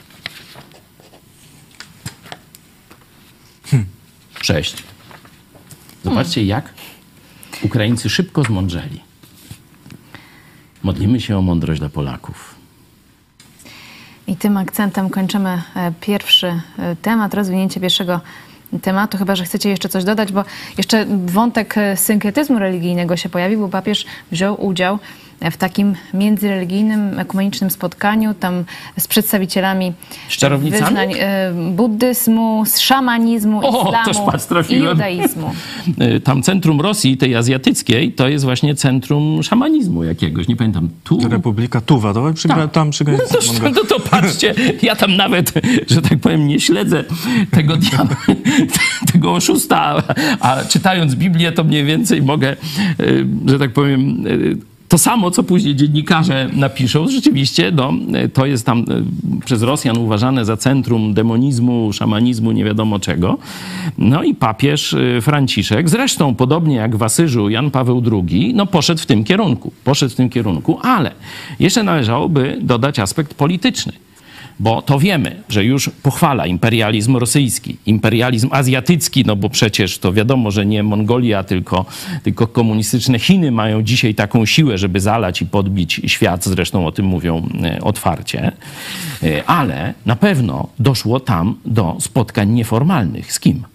Hmm. Sześć. Zobaczcie, jak Ukraińcy szybko zmądrzeli. Modlimy się o mądrość dla Polaków. I tym akcentem kończymy pierwszy temat, rozwinięcie pierwszego tematu, chyba że chcecie jeszcze coś dodać, bo jeszcze wątek synkretyzmu religijnego się pojawił, bo papież wziął udział w takim międzyreligijnym, ekumenicznym spotkaniu tam z przedstawicielami z czarownicami? Wyznań buddyzmu, z szamanizmu, o, islamu patrz, i judaizmu. Tam centrum Rosji, tej azjatyckiej, to jest właśnie centrum szamanizmu jakiegoś, nie pamiętam. Tu? Republika Tuwa, to przygra, tam przy no to, no to patrzcie, ja tam nawet, że tak powiem, nie śledzę tego diabła, tego oszusta, a, a czytając Biblię, to mniej więcej mogę, że tak powiem, to samo, co później dziennikarze napiszą, rzeczywiście, no, to jest tam przez Rosjan uważane za centrum demonizmu, szamanizmu, nie wiadomo czego. No i papież Franciszek, zresztą podobnie jak w Asyżu Jan Paweł drugi, no poszedł w tym kierunku, poszedł w tym kierunku, ale jeszcze należałoby dodać aspekt polityczny. bo to wiemy, że już pochwala imperializm rosyjski, imperializm azjatycki, no bo przecież to wiadomo, że nie Mongolia, tylko, tylko komunistyczne Chiny mają dzisiaj taką siłę, żeby zalać i podbić świat, zresztą o tym mówią otwarcie, ale na pewno doszło tam do spotkań nieformalnych. Z kim?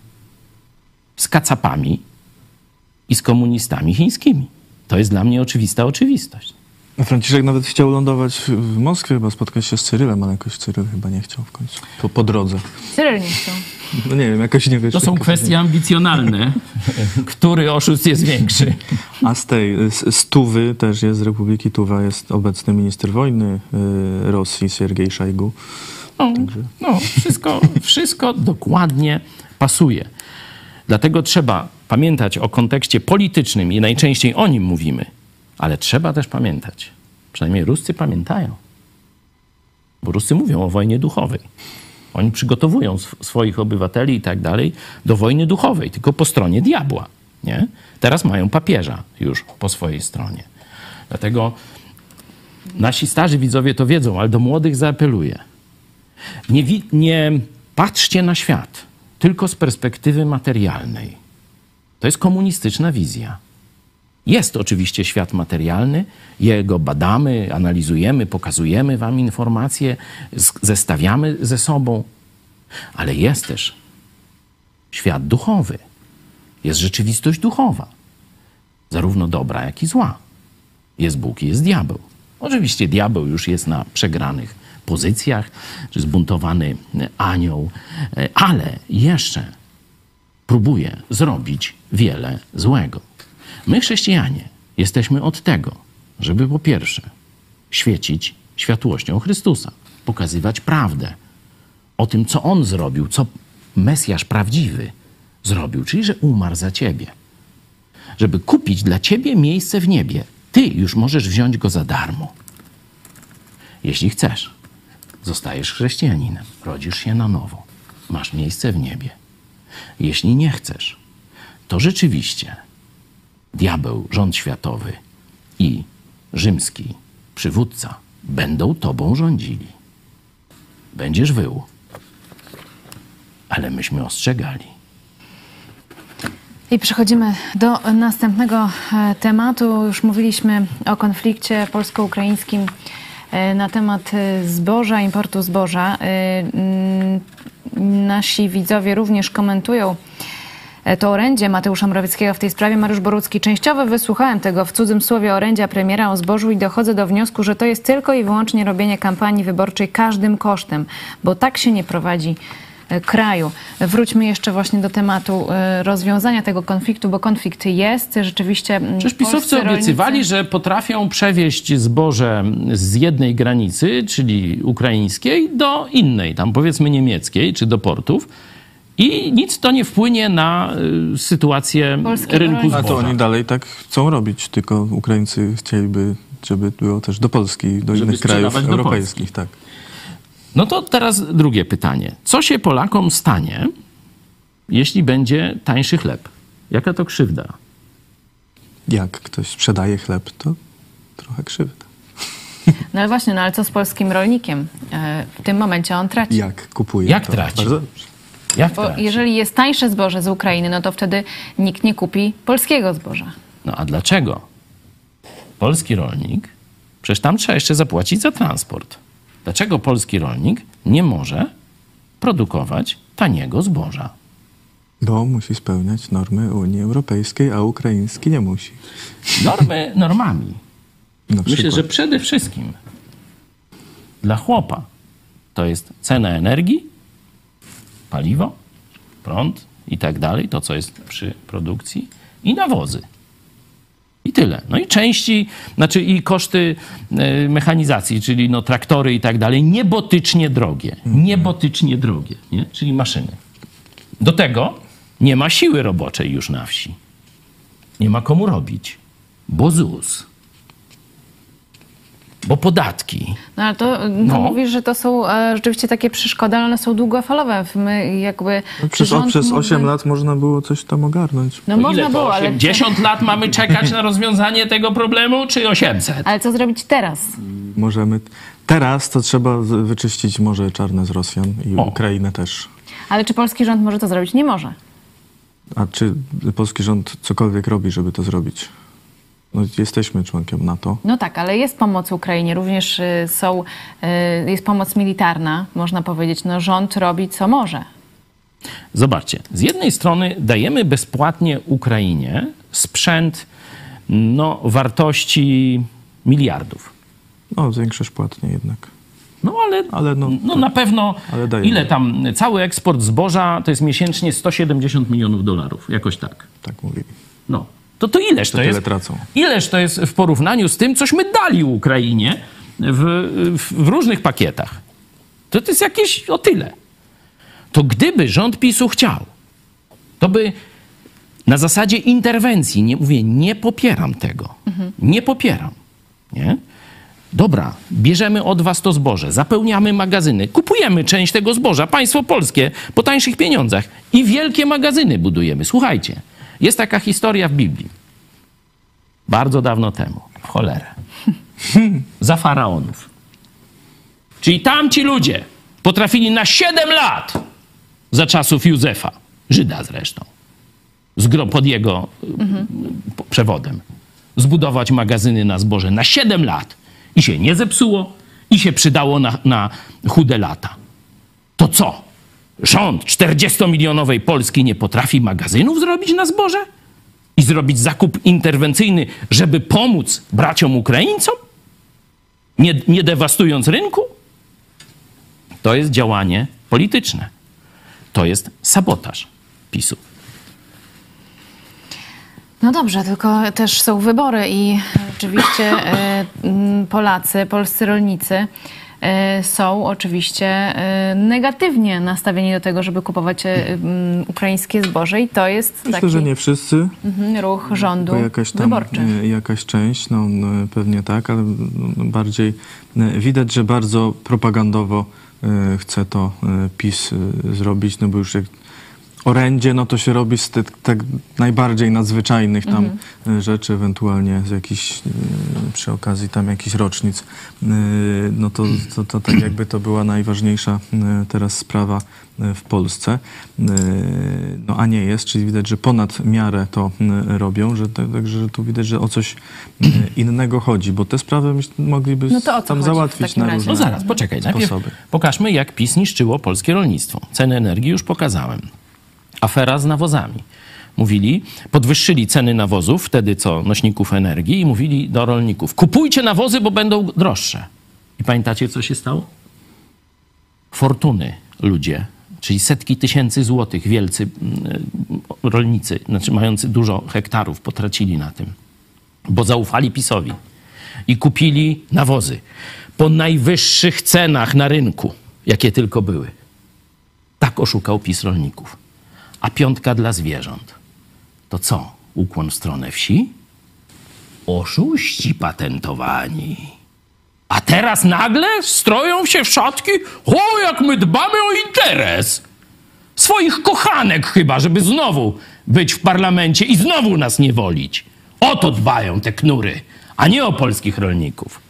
Z kacapami i z komunistami chińskimi. To jest dla mnie oczywista oczywistość. A Franciszek nawet chciał lądować w Moskwie, chyba spotkać się z Cyrylem, ale jakoś Cyryl chyba nie chciał w końcu. Po, po drodze. Cyryl nie chciał. No nie wiem, jakoś nie wiesz. To są kwestie ambicjonalne. Który oszust jest większy? A z tej, z, z Tuwy też jest, z Republiki Tuwa jest obecny minister wojny y, Rosji, Siergiej Szajgu. No, no wszystko, wszystko dokładnie pasuje. Dlatego trzeba pamiętać o kontekście politycznym i najczęściej o nim mówimy. Ale trzeba też pamiętać, przynajmniej Ruscy pamiętają, bo Ruscy mówią o wojnie duchowej. Oni przygotowują sw- swoich obywateli i tak dalej do wojny duchowej, tylko po stronie diabła. Nie? Teraz mają papieża już po swojej stronie. Dlatego nasi starzy widzowie to wiedzą, ale do młodych zaapeluję. Nie, wi- nie patrzcie na świat tylko z perspektywy materialnej. To jest komunistyczna wizja. Jest oczywiście świat materialny, jego badamy, analizujemy, pokazujemy wam informacje, zestawiamy ze sobą, ale jest też świat duchowy. Jest rzeczywistość duchowa, zarówno dobra, jak i zła. Jest Bóg i jest diabeł. Oczywiście diabeł już jest na przegranych pozycjach, czy zbuntowany anioł, ale jeszcze próbuje zrobić wiele złego. My, chrześcijanie, jesteśmy od tego, żeby po pierwsze świecić światłością Chrystusa, pokazywać prawdę o tym, co On zrobił, co Mesjasz prawdziwy zrobił, czyli że umarł za ciebie. Żeby kupić dla ciebie miejsce w niebie, ty już możesz wziąć go za darmo. Jeśli chcesz, zostajesz chrześcijaninem, rodzisz się na nowo, masz miejsce w niebie. Jeśli nie chcesz, to rzeczywiście diabeł, rząd światowy i rzymski przywódca będą tobą rządzili. Będziesz wył, ale myśmy ostrzegali. I przechodzimy do następnego tematu. Już mówiliśmy o konflikcie polsko-ukraińskim na temat zboża, importu zboża. Nasi widzowie również komentują to orędzie Mateusza Morawieckiego w tej sprawie. Mariusz Borucki: częściowo wysłuchałem tego w cudzym słowie orędzia premiera o zbożu i dochodzę do wniosku, że to jest tylko i wyłącznie robienie kampanii wyborczej każdym kosztem, bo tak się nie prowadzi kraju. Wróćmy jeszcze właśnie do tematu rozwiązania tego konfliktu, bo konflikt jest rzeczywiście. Przecież pisowcy obiecywali, rolnicy... że potrafią przewieźć zboże z jednej granicy, czyli ukraińskiej, do innej, tam powiedzmy niemieckiej, czy do portów. I nic to nie wpłynie na y, sytuację Polskiego rynku zboża. A to oni dalej tak chcą robić, tylko Ukraińcy chcieliby, żeby było też do Polski, do żeby innych krajów europejskich. Tak. No to teraz drugie pytanie. Co się Polakom stanie, jeśli będzie tańszy chleb? Jaka to krzywda? Jak ktoś sprzedaje chleb, to trochę krzywda. No ale właśnie, no ale co z polskim rolnikiem? W tym momencie on traci. Jak kupuje? Jak to traci? Bardzo dobrze. Jak Bo traci? jeżeli jest tańsze zboże z Ukrainy, no to wtedy nikt nie kupi polskiego zboża. No a dlaczego? Polski rolnik, przecież tam trzeba jeszcze zapłacić za transport. Dlaczego polski rolnik nie może produkować taniego zboża? Bo musi spełniać normy Unii Europejskiej, a ukraiński nie musi. Normy normami. Na Myślę, przykład. że przede wszystkim dla chłopa to jest cena energii, paliwo, prąd i tak dalej, to co jest przy produkcji, i nawozy. I tyle. No i części, znaczy i koszty y, mechanizacji, czyli no traktory i tak dalej, niebotycznie drogie. Niebotycznie drogie, nie? Czyli maszyny. Do tego nie ma siły roboczej już na wsi. Nie ma komu robić, bo ZUS. Bo podatki. No ale to, to No. mówisz, że to są e, rzeczywiście takie przeszkody, ale one są długofalowe. My jakby... No, przez rząd przez mógłby- osiem lat można było coś tam ogarnąć. No To można ile to? było, ale... osiemdziesiąt lat mamy czekać na rozwiązanie tego problemu, czy osiemset? Ale co zrobić teraz? Możemy. Teraz to trzeba z- wyczyścić Morze Czarne z Rosjan i O. Ukrainę też. Ale czy polski rząd może to zrobić? Nie może. A czy polski rząd cokolwiek robi, żeby to zrobić? No, jesteśmy członkiem NATO. No tak, ale jest pomoc Ukrainie, również y, są, y, jest pomoc militarna, można powiedzieć. No rząd robi co może. Zobaczcie, z jednej strony dajemy bezpłatnie Ukrainie sprzęt no, wartości miliardów. No, większość płatnie jednak. No ale, Ale no, no tak. na pewno Ale dajemy. ile tam, cały eksport zboża to jest miesięcznie sto siedemdziesiąt milionów dolarów, jakoś tak. Tak mówili. No, to to ileż to, To tyle jest? tracą. Ileż to jest w porównaniu z tym, cośmy dali Ukrainie w, w, w różnych pakietach? To, to jest jakieś o tyle. To gdyby rząd PiSu chciał, to by na zasadzie interwencji, nie mówię, nie popieram tego, nie popieram, nie? Dobra, bierzemy od was to zboże, zapełniamy magazyny, kupujemy część tego zboża, państwo polskie, po tańszych pieniądzach i wielkie magazyny budujemy. Słuchajcie, jest taka historia w Biblii. Bardzo dawno temu, w cholerę. Za faraonów. Czyli tamci ludzie potrafili na siedem lat za czasów Józefa, Żyda zresztą, z gro- pod jego mhm. przewodem, zbudować magazyny na zboże na siedem lat. I się nie zepsuło, i się przydało na, na chude lata. To co? Rząd czterdziestomilionowej Polski nie potrafi magazynów zrobić na zboże? I zrobić zakup interwencyjny, żeby pomóc braciom Ukraińcom? Nie, nie dewastując rynku? To jest działanie polityczne. To jest sabotaż PiSu. No dobrze, tylko też są wybory i oczywiście e, m, Polacy, polscy rolnicy e, są oczywiście e, negatywnie nastawieni do tego, żeby kupować e, m, ukraińskie zboże i to jest Myślę, taki że nie wszyscy. mhm, ruch rządu Tylko jakaś tam, wyborczy. e, jakaś część, no, no pewnie tak, ale no, bardziej e, widać, że bardzo propagandowo e, chce to e, PiS e, zrobić, no bo już jak orędzie, no to się robi z tych tak najbardziej nadzwyczajnych tam mhm. rzeczy, ewentualnie z jakichś, e, przy okazji tam jakichś rocznic, e, no to, to, to tak jakby to była najważniejsza e, teraz sprawa e, w Polsce, e, no a nie jest, czyli widać, że ponad miarę to e, robią, że także że tu widać, że o coś e, innego chodzi, bo te sprawy myśl, mogliby No to o co tam chodzi w załatwić takim na razie? różne No zaraz, poczekaj. Najpierw sposoby. pokażmy, jak PiS niszczyło polskie rolnictwo. Ceny energii już pokazałem. Afera z nawozami. Mówili, podwyższyli ceny nawozów, wtedy co, nośników energii i mówili do rolników, kupujcie nawozy, bo będą droższe. I pamiętacie, co się stało? Fortuny ludzie, czyli setki tysięcy złotych, wielcy mm, rolnicy, znaczy mający dużo hektarów, potracili na tym, bo zaufali PiSowi i kupili nawozy po najwyższych cenach na rynku, jakie tylko były. Tak oszukał PiS rolników. A piątka dla zwierząt. To co? Ukłon w stronę wsi? Oszuści patentowani. A teraz nagle stroją się w szatki? O, jak my dbamy o interes! Swoich kochanek chyba, żeby znowu być w parlamencie i znowu nas niewolić. O to dbają te knury, a nie o polskich rolników.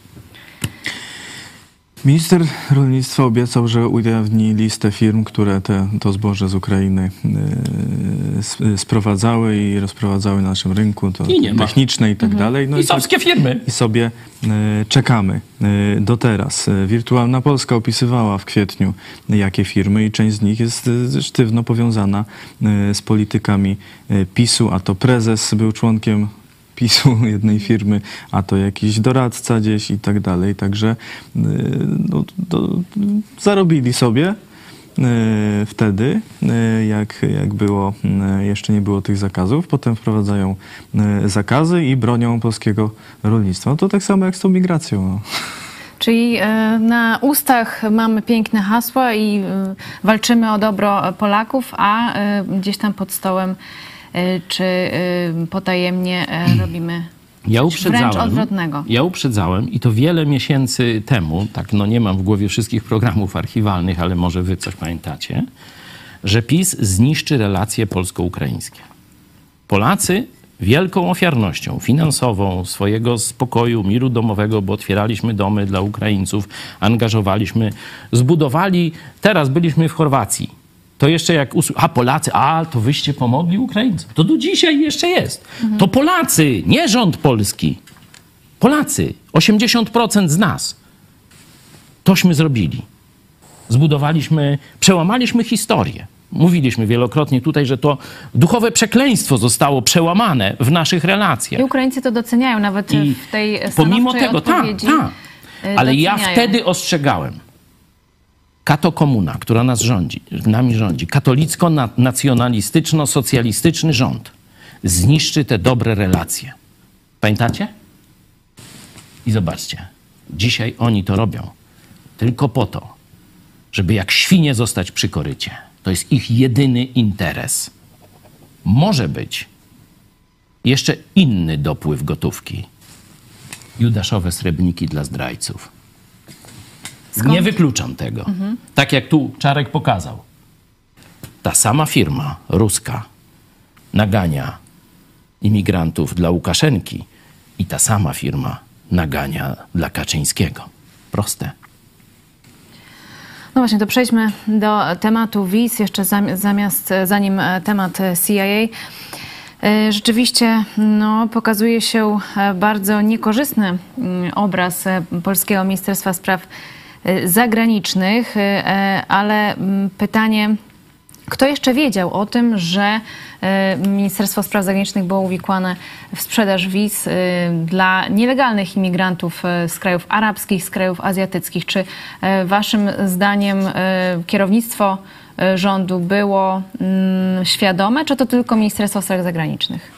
Minister rolnictwa obiecał, że ujawni listę firm, które te, to zboże z Ukrainy y, sprowadzały i rozprowadzały na naszym rynku, to I nie ma. techniczne i tak Mhm. dalej. No PiS-owskie i, tak, firmy. I sobie y, czekamy y, do teraz. Y, Wirtualna Polska opisywała w kwietniu, jakie firmy i część z nich jest y, sztywno powiązana y, z politykami y, PiSu, a to prezes był członkiem PiSu jednej firmy, a to jakiś doradca gdzieś i tak dalej. Także y, no, to zarobili sobie y, wtedy, y, jak, jak było, y, jeszcze nie było tych zakazów. Potem wprowadzają y, zakazy i bronią polskiego rolnictwa. No to tak samo jak z tą migracją. No. Czyli e, na ustach mamy piękne hasła i e, walczymy o dobro Polaków, a e, gdzieś tam pod stołem e, czy e, potajemnie e, robimy Ja coś wręcz uprzedzałem, odwrotnego. ja uprzedzałem i to wiele miesięcy temu, tak no nie mam w głowie wszystkich programów archiwalnych, ale może wy coś pamiętacie, że PiS zniszczy relacje polsko-ukraińskie. Polacy wielką ofiarnością finansową swojego spokoju, miru domowego, bo otwieraliśmy domy dla Ukraińców, angażowaliśmy, zbudowali, teraz byliśmy w Chorwacji. To jeszcze jak usły... a Polacy, a to wyście pomogli Ukraińcom. To do dzisiaj jeszcze jest. Mhm. To Polacy, nie rząd polski. Polacy, osiemdziesiąt procent z nas. Tośmy zrobili. Zbudowaliśmy, przełamaliśmy historię. Mówiliśmy wielokrotnie tutaj, że to duchowe przekleństwo zostało przełamane w naszych relacjach. I Ukraińcy to doceniają, nawet I w tej stanowczej pomimo tego, tak, odpowiedzi. tak. Ale ja doceniają. wtedy ostrzegałem. Katokomuna, która nas rządzi, nami rządzi, katolicko-nacjonalistyczno-socjalistyczny rząd zniszczy te dobre relacje. Pamiętacie? I zobaczcie, dzisiaj oni to robią tylko po to, żeby jak świnie zostać przy korycie. To jest ich jedyny interes. Może być jeszcze inny dopływ gotówki. Judaszowe srebrniki dla zdrajców. Skąd? Nie wykluczam tego. Mhm. Tak jak tu Czarek pokazał. Ta sama firma ruska nagania imigrantów dla Łukaszenki i ta sama firma nagania dla Kaczyńskiego. Proste. No właśnie, to przejdźmy do tematu wiz, jeszcze zamiast, zanim temat C I A. Rzeczywiście no, pokazuje się bardzo niekorzystny obraz Polskiego Ministerstwa Spraw Zagranicznych, ale pytanie, kto jeszcze wiedział o tym, że Ministerstwo Spraw Zagranicznych było uwikłane w sprzedaż wiz dla nielegalnych imigrantów z krajów arabskich, z krajów azjatyckich? Czy waszym zdaniem kierownictwo rządu było świadome, czy to tylko Ministerstwo Spraw Zagranicznych?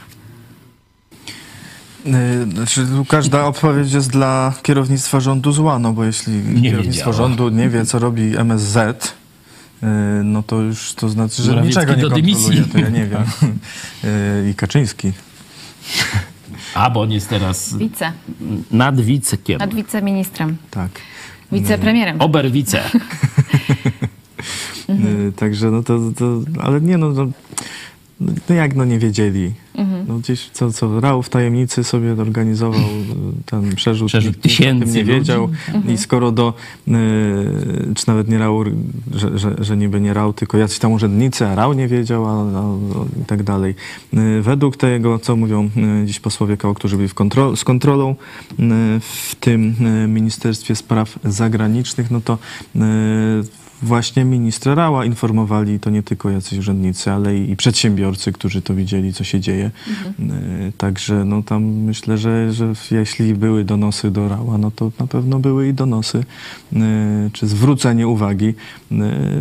Znaczy, każda odpowiedź jest dla kierownictwa rządu zła, no bo jeśli Nie kierownictwo wiedziała. rządu nie wie, co robi M S Z, no to już to znaczy, że Morawiecki niczego nie do dymisji. kontroluje, to ja nie wiem. I Kaczyński. A, bo on jest teraz Wice, nad wicekiem. nad wiceministrem, Tak. wicepremierem. Oberwice. Mhm. Także no to, to ale nie no, no, no jak no nie wiedzieli. Mhm. No gdzieś co, co Rał w tajemnicy sobie organizował ten przerzut, Przerzut nikt, nikt o tym tysięcy nie wiedział. Mhm. I skoro do, y, czy nawet nie Rał, że, że, że niby nie Rał, tylko jacyś tam urzędnicy, a Rał nie wiedział, a, a, i tak dalej. Y, według tego, co mówią y, dziś posłowie K O, którzy byli w kontrol, z kontrolą y, w tym y, Ministerstwie Spraw Zagranicznych, no to y, właśnie ministra Rała informowali to nie tylko jacyś urzędnicy, ale i, i przedsiębiorcy, którzy to widzieli, co się dzieje. Mhm. Y, także no tam myślę, że, że jeśli były donosy do Rała, no to na pewno były i donosy, y, czy zwrócenie uwagi y,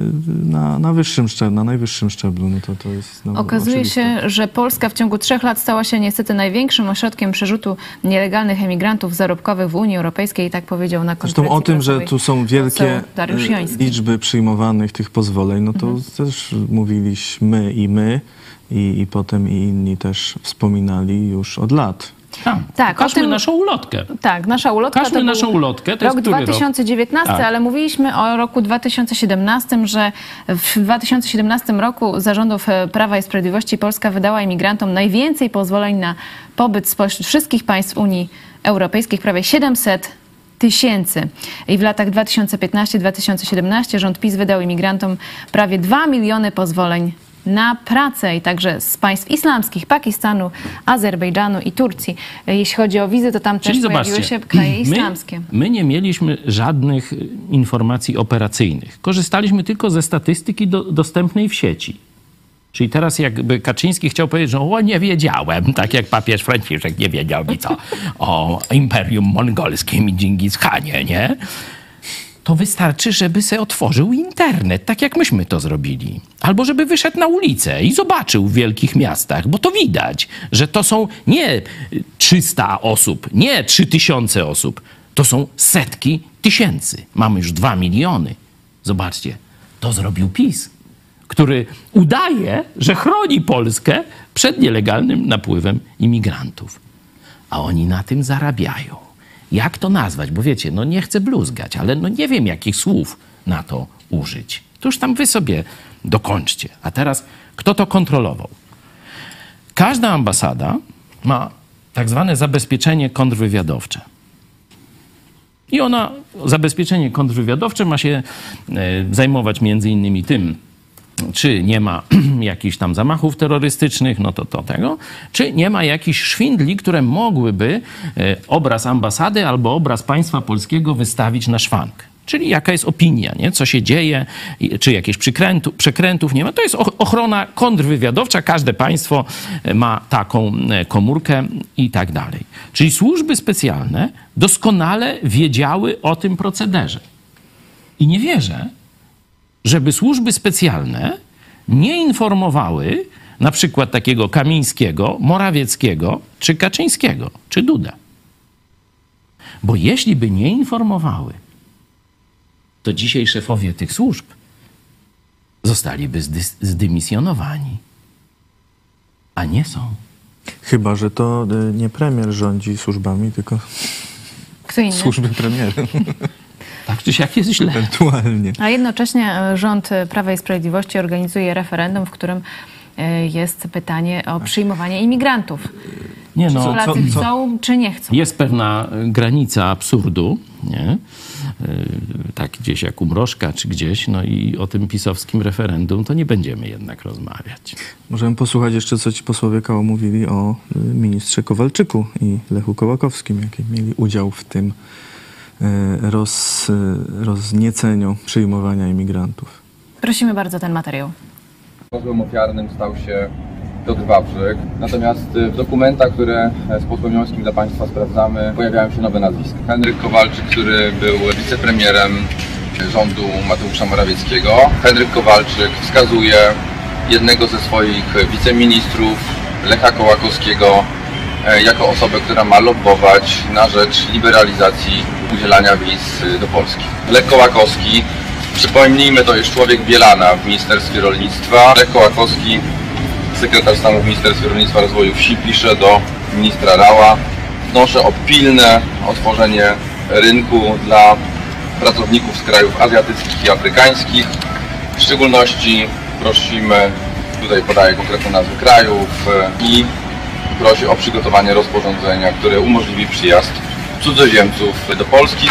na, na wyższym szczeblu, na najwyższym szczeblu. No to, to jest, no, Okazuje oczywiste. się, że Polska w ciągu trzech lat stała się niestety największym ośrodkiem przerzutu nielegalnych emigrantów zarobkowych w Unii Europejskiej, tak powiedział na konferencji Zresztą o tym, że prasowej tu są wielkie poseł Dariusz y, Joński. liczby przyjmowanych tych pozwoleń, no to Mhm. też mówiliśmy i my, i, i potem i inni też wspominali już od lat. Tak, Tak, o pokażmy tym- naszą ulotkę. Tak, nasza ulotka Pokażmy to naszą był ulotkę. To rok jest który dwa tysiące dziewiętnasty, Tak. ale mówiliśmy o roku dwa tysiące siedemnastym, że w dwa tysiące siedemnastym roku za rządów Prawa i Sprawiedliwości Polska wydała imigrantom najwięcej pozwoleń na pobyt spośród wszystkich państw Unii Europejskiej, prawie siedemset tysięcy. I w latach dwa tysiące piętnasty do dwa tysiące siedemnastego rząd PiS wydał imigrantom prawie dwa miliony pozwoleń na pracę i także z państw islamskich, Pakistanu, Azerbejdżanu i Turcji. Jeśli chodzi o wizy, to tam Czyli też pojawiły zobaczcie, się kraje islamskie. My, my nie mieliśmy żadnych informacji operacyjnych. Korzystaliśmy tylko ze statystyki do, dostępnej w sieci. Czyli teraz jakby Kaczyński chciał powiedzieć, że o, nie wiedziałem, tak jak papież Franciszek nie wiedział nic o, o Imperium Mongolskim i Dżingis Khanie, nie? To wystarczy, żeby se otworzył internet, tak jak myśmy to zrobili. Albo żeby wyszedł na ulicę i zobaczył w wielkich miastach, bo to widać, że to są nie trzysta osób, nie trzy tysiące osób, to są setki tysięcy. Mamy już dwa miliony. Zobaczcie, to zrobił PiS, który udaje, że chroni Polskę przed nielegalnym napływem imigrantów. A oni na tym zarabiają. Jak to nazwać? Bo wiecie, no nie chcę bluzgać, ale no nie wiem, jakich słów na to użyć. To już tam wy sobie dokończcie. A teraz, kto to kontrolował? Każda ambasada ma tak zwane zabezpieczenie kontrwywiadowcze. I ona, zabezpieczenie kontrwywiadowcze ma się zajmować między innymi tym, czy nie ma jakichś tam zamachów terrorystycznych, no to, to tego, czy nie ma jakichś szwindli, które mogłyby obraz ambasady albo obraz państwa polskiego wystawić na szwank. Czyli jaka jest opinia, nie? Co się dzieje, czy jakieś przekrętu, przekrętów nie ma. To jest ochrona kontrwywiadowcza. Każde państwo ma taką komórkę i tak dalej. Czyli służby specjalne doskonale wiedziały o tym procederze. I nie wierzę, żeby służby specjalne nie informowały na przykład takiego Kamińskiego, Morawieckiego, czy Kaczyńskiego, czy Dudę. Bo jeśli by nie informowały, to dzisiaj szefowie tych służb zostaliby zdys- zdymisjonowani. A nie są. Chyba że to y, nie premier rządzi służbami, tylko Kto inny? służby premiera. Tak czy siak jest źle. Ewentualnie. A jednocześnie rząd Prawa i Sprawiedliwości organizuje referendum, w którym e, jest pytanie o przyjmowanie imigrantów. Nie Czy no, Polacy co- co- chcą, czy nie chcą? jest pewna granica absurdu, nie? Yy, tak gdzieś jak u Mrożka czy gdzieś, no i o tym pisowskim referendum to nie będziemy jednak rozmawiać. Możemy posłuchać jeszcze, co ci posłowie K O mówili o y, ministrze Kowalczyku i Lechu Kołakowskim, jaki mieli udział w tym y, roz, y, roznieceniu przyjmowania imigrantów. Prosimy bardzo o ten materiał. Posłem ofiarnym stał się Piotr Wawrzyk. Natomiast w dokumentach, które z posłem Jońskim dla Państwa sprawdzamy, pojawiają się nowe nazwiska. Henryk Kowalczyk, który był wicepremierem rządu Mateusza Morawieckiego. Henryk Kowalczyk wskazuje jednego ze swoich wiceministrów, Lecha Kołakowskiego, jako osobę, która ma lobbować na rzecz liberalizacji udzielania wiz do Polski. Lech Kołakowski, przypomnijmy, to jest człowiek Bielana w Ministerstwie Rolnictwa. Lech Kołakowski, sekretarz stanu w Ministerstwie Rolnictwa i Rozwoju Wsi, pisze do ministra Rała: wnoszę o pilne otworzenie rynku dla pracowników z krajów azjatyckich i afrykańskich. W szczególności prosimy, tutaj podaję konkretne nazwy krajów, i prosi o przygotowanie rozporządzenia, które umożliwi przyjazd cudzoziemców do Polski.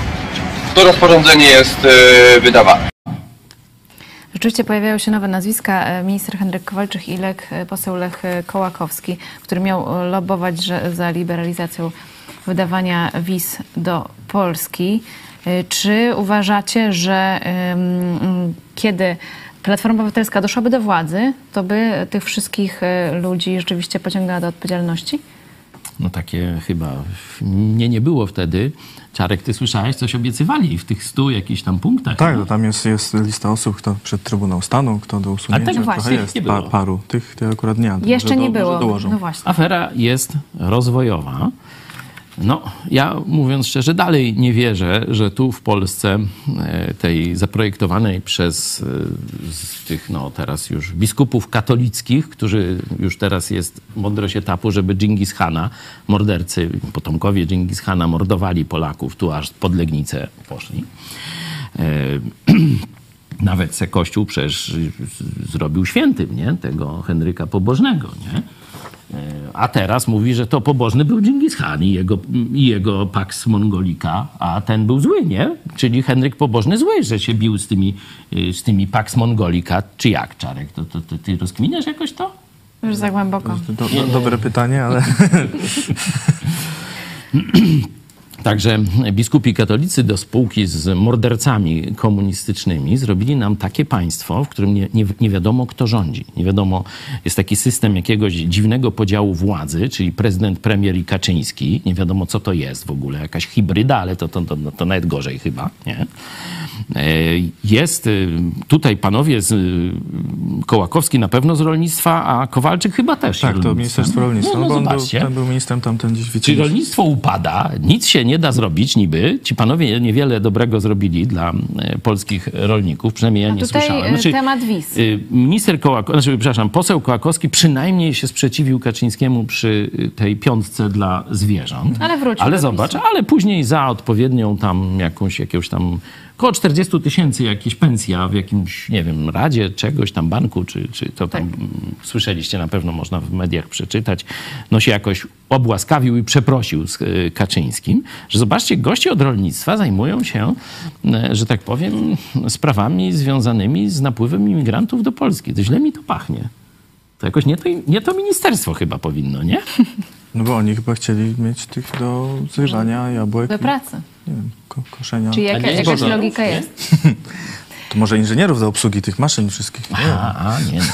To rozporządzenie jest wydawane. Rzeczywiście pojawiają się nowe nazwiska. Minister Henryk Kowalczyk i Lech, poseł Lech Kołakowski, który miał lobbować że, za liberalizacją wydawania wiz do Polski. Czy uważacie, że um, kiedy Platforma Obywatelska doszłaby do władzy, to by tych wszystkich ludzi rzeczywiście pociągnęła do odpowiedzialności? No takie chyba mnie nie było wtedy. Czarek, ty słyszałeś, coś obiecywali w tych stu jakichś tam punktach? Tak, no? no tam jest, jest lista osób, kto przed Trybunał Stanu, kto do usunięcia. tak trochę właśnie, jest nie pa, było. paru. Tych, tych akurat nie. Jeszcze może nie do, było. Może dołożą. No właśnie. Afera jest rozwojowa. No, ja mówiąc szczerze, dalej nie wierzę, że tu w Polsce e, tej zaprojektowanej przez e, z tych, no teraz już biskupów katolickich, którzy już teraz jest mądrość etapu, żeby Dżingis Hana, mordercy, potomkowie Dżingis Hana mordowali Polaków, tu aż pod Legnicę poszli. E, Nawet se Kościół przecież zrobił świętym, nie? Tego Henryka Pobożnego, nie? A teraz mówi, że to pobożny był Dżingis Khan i jego, i jego Pax Mongolica, a ten był zły, nie? Czyli Henryk Pobożny zły, że się bił z tymi, z tymi Pax Mongolica. Czy jak, Czarek? To, to, to ty rozkminiasz jakoś to? Już za głęboko. Do, do, dobre pytanie, ale... Także biskupi katolicy do spółki z mordercami komunistycznymi zrobili nam takie państwo, w którym nie, nie, nie wiadomo, kto rządzi. Nie wiadomo, jest taki system jakiegoś dziwnego podziału władzy, czyli prezydent, premier i Kaczyński. Nie wiadomo, co to jest w ogóle. Jakaś hybryda, ale to, to, to, to nawet gorzej chyba, nie? Jest tutaj panowie z Kołakowski na pewno z rolnictwa, a Kowalczyk chyba też. Tak, to Ministerstwo Rolnictwa. No, no, bo on był, zobaczcie. ten był ministrem, tamten gdzieś Czyli wiceministrem. rolnictwo upada, nic się nie da zrobić niby. Ci panowie niewiele dobrego zrobili dla e, polskich rolników, przynajmniej ja A nie tutaj słyszałem. y, temat wiz. y, Minister Kołakowski, znaczy, przepraszam, poseł Kołakowski przynajmniej się sprzeciwił Kaczyńskiemu przy y, tej piątce dla zwierząt. Ale wrócił Ale do zobacz, PiSu. ale później za odpowiednią tam jakąś, jakiegoś tam, około czterdzieści czterdziestu tysięcy jakieś pensja w jakimś, nie wiem, radzie czegoś tam, banku, czy, czy to tam, tak. Słyszeliście, na pewno można w mediach przeczytać, no się jakoś obłaskawił i przeprosił z Kaczyńskim, że zobaczcie, goście od rolnictwa zajmują się, że tak powiem, sprawami związanymi z napływem imigrantów do Polski. To źle mi to pachnie. To jakoś nie to, nie to ministerstwo chyba powinno, nie? No bo oni chyba chcieli mieć tych do zrywania jabłek. Do pracy. Nie wiem, ko koszenia. Czy jaka, jakaś zboża. Logika jest? To może inżynierów do obsługi tych maszyn wszystkich. Nie a, a, nie. No.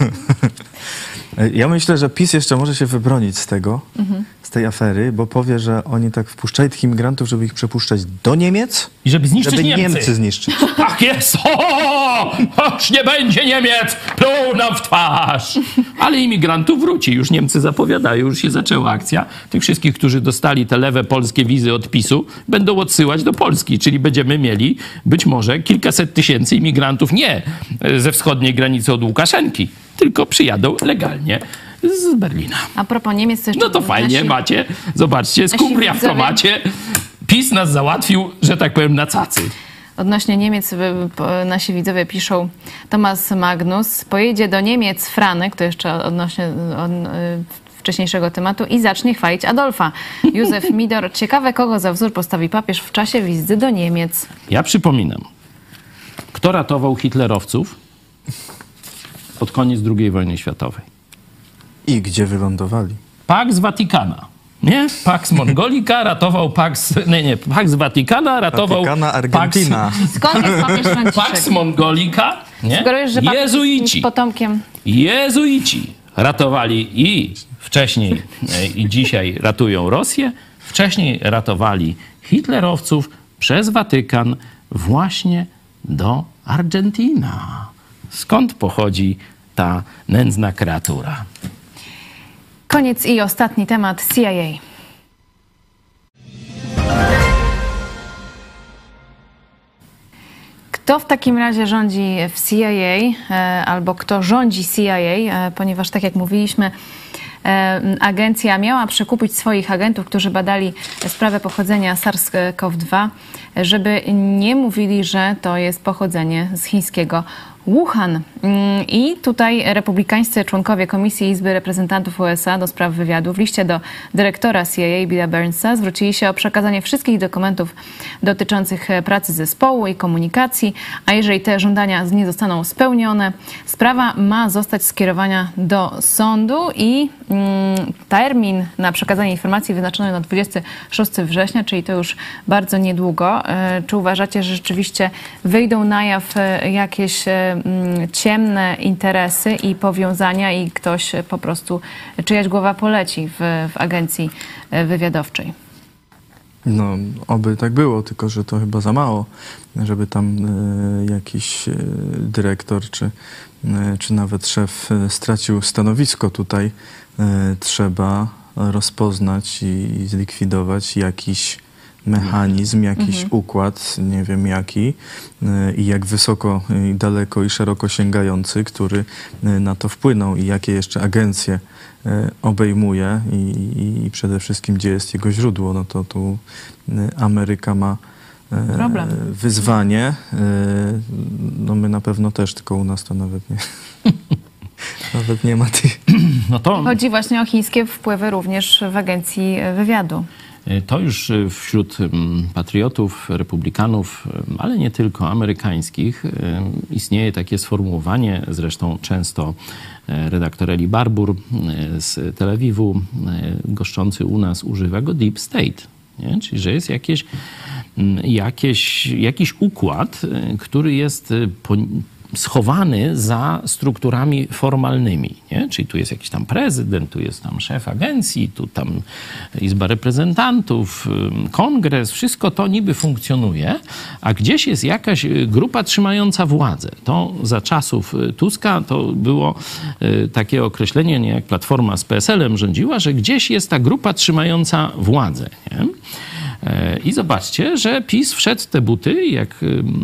Ja myślę, że PiS jeszcze może się wybronić z tego, mhm. z tej afery, bo powie, że oni tak wpuszczali tych imigrantów, żeby ich przepuszczać do Niemiec. I żeby zniszczyć żeby Niemcy. Niemcy zniszczyć. Tak jest! O! Już nie będzie Niemiec! Pluł nam w twarz! Ale imigrantów wróci. Już Niemcy zapowiadają, już się zaczęła akcja. Tych wszystkich, którzy dostali te lewe polskie wizy od PiSu, będą odsyłać do Polski. Czyli będziemy mieli być może kilkaset tysięcy imigrantów nie ze wschodniej granicy od Łukaszenki, tylko przyjadą legalnie z Berlina. A propos Niemiec... To jeszcze no to fajnie, nasi, macie. Zobaczcie, skumbria w tomacie. PiS nas załatwił, że tak powiem, na cacy. Odnośnie Niemiec nasi widzowie piszą, Thomas Magnus pojedzie do Niemiec Franek, to jeszcze odnośnie od, wcześniejszego tematu, i zacznie chwalić Adolfa. Józef Midor, ciekawe, kogo za wzór postawi papież w czasie wizyty do Niemiec. Ja przypominam, kto ratował hitlerowców pod koniec drugiej wojny światowej. I gdzie wylądowali? Pax Watykana. Nie? Pax Mongolika ratował Pax... Nie, nie. Pax Watykana ratował... Watykana, Argentyna. Pax, skąd jest papież Franciszek? Pax Mongolika. Nie? Sugerujesz, że papież Jezuici. jest potomkiem. Jezuici ratowali i wcześniej, i dzisiaj ratują Rosję. Wcześniej ratowali hitlerowców przez Watykan właśnie do Argentyna. Skąd pochodzi ta nędzna kreatura? Koniec i ostatni temat, C I A. Kto w takim razie rządzi w C I A, albo kto rządzi C I A, ponieważ tak jak mówiliśmy, agencja miała przekupić swoich agentów, którzy badali sprawę pochodzenia SARS-CoV dwa, żeby nie mówili, że to jest pochodzenie z chińskiego Wuhan. I tutaj republikańscy członkowie Komisji Izby Reprezentantów U S A do spraw wywiadu w liście do dyrektora C I A Billa Burnsa zwrócili się o przekazanie wszystkich dokumentów dotyczących pracy zespołu i komunikacji, a jeżeli te żądania nie zostaną spełnione, sprawa ma zostać skierowana do sądu i mm, termin na przekazanie informacji wyznaczony na dwudziestego szóstego września, czyli to już bardzo niedługo. Czy uważacie, że rzeczywiście wyjdą na jaw jakieś ciemne interesy i powiązania i ktoś po prostu, czyjaś głowa poleci w, w agencji wywiadowczej? No, oby tak było, tylko że to chyba za mało, żeby tam y, jakiś y, dyrektor czy, y, czy nawet szef y, stracił stanowisko. Tutaj y, trzeba rozpoznać i, i zlikwidować jakiś mechanizm, jakiś mhm. układ, nie wiem jaki y, i jak wysoko, i daleko i szeroko sięgający, który y, na to wpłynął i jakie jeszcze agencje y, obejmuje i, i, i przede wszystkim gdzie jest jego źródło. No to tu y, Ameryka ma y, problem. Wyzwanie. Y, no my na pewno też, tylko u nas to nawet nie. Nawet nie ma tych. No to... Chodzi właśnie o chińskie wpływy również w agencji wywiadu. To już wśród patriotów, republikanów, ale nie tylko amerykańskich, istnieje takie sformułowanie, zresztą często redaktor Eli Barbour z Tel Awiwu, goszczący u nas, używa go deep state. Nie? Czyli, że jest jakieś, jakieś, jakiś układ, który jest po, schowany za strukturami formalnymi, nie? Czyli tu jest jakiś tam prezydent, tu jest tam szef agencji, tu tam Izba Reprezentantów, kongres, wszystko to niby funkcjonuje, a gdzieś jest jakaś grupa trzymająca władzę. To za czasów Tuska to było takie określenie, nie jak Platforma z P S L-em rządziła, że gdzieś jest ta grupa trzymająca władzę, nie? I zobaczcie, że PiS wszedł w te buty, jak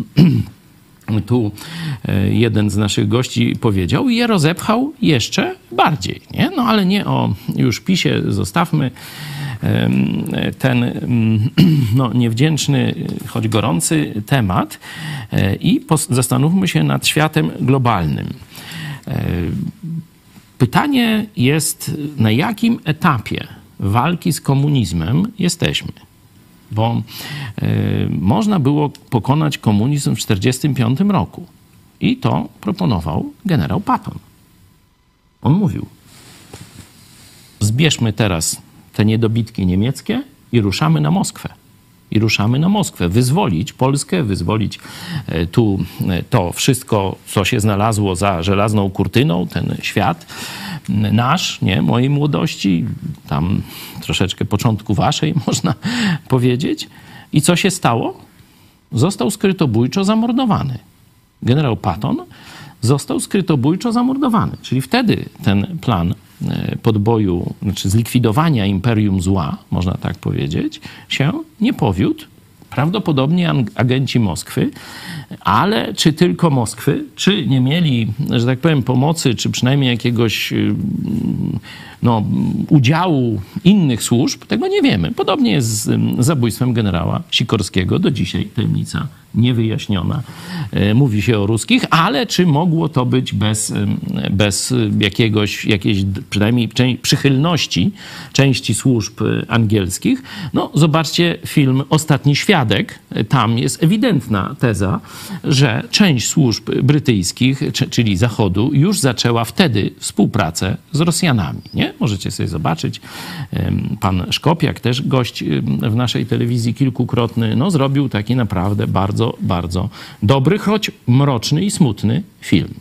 tu jeden z naszych gości powiedział, i je rozepchał jeszcze bardziej, nie? No ale nie o już PiSie zostawmy. ten no, niewdzięczny, choć gorący temat i zastanówmy się nad światem globalnym. Pytanie jest, na jakim etapie walki z komunizmem jesteśmy? Bo y, można było pokonać komunizm w tysiąc dziewięćset czterdziestym piątym roku. I to proponował generał Patton. On mówił, zbierzmy teraz te niedobitki niemieckie i ruszamy na Moskwę. I ruszamy na Moskwę. Wyzwolić Polskę, wyzwolić e, tu e, to wszystko, co się znalazło za żelazną kurtyną, ten świat nasz, nie, mojej młodości, tam troszeczkę początku waszej, można powiedzieć. I co się stało? Został skrytobójczo zamordowany. Generał Patton został skrytobójczo zamordowany. Czyli wtedy ten plan podboju, znaczy zlikwidowania imperium zła, można tak powiedzieć, się nie powiódł. Prawdopodobnie agenci Moskwy, ale czy tylko Moskwy, czy nie mieli, że tak powiem, pomocy, czy przynajmniej jakiegoś no, udziału innych służb, tego nie wiemy. Podobnie jest z zabójstwem generała Sikorskiego. Do dzisiaj tajemnica niewyjaśniona. Mówi się o ruskich, ale czy mogło to być bez, bez jakiegoś, jakiejś przynajmniej przychylności części służb angielskich? No, zobaczcie film Ostatni Świadek. Tam jest ewidentna teza, że część służb brytyjskich, czyli Zachodu, już zaczęła wtedy współpracę z Rosjanami. Nie? Możecie sobie zobaczyć. Pan Szkopiak, też gość w naszej telewizji kilkukrotny, no, zrobił taki naprawdę bardzo Bardzo, bardzo dobry, choć mroczny i smutny film.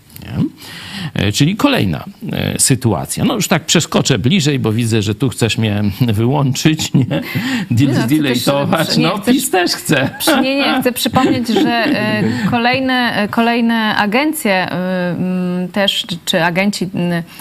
Nie? Czyli kolejna sytuacja. No już tak przeskoczę bliżej, bo widzę, że tu chcesz mnie wyłączyć, nie? Zdelejtować. No, no PiS też chce. Nie, nie, chcę przypomnieć, że kolejne, kolejne agencje też, czy agenci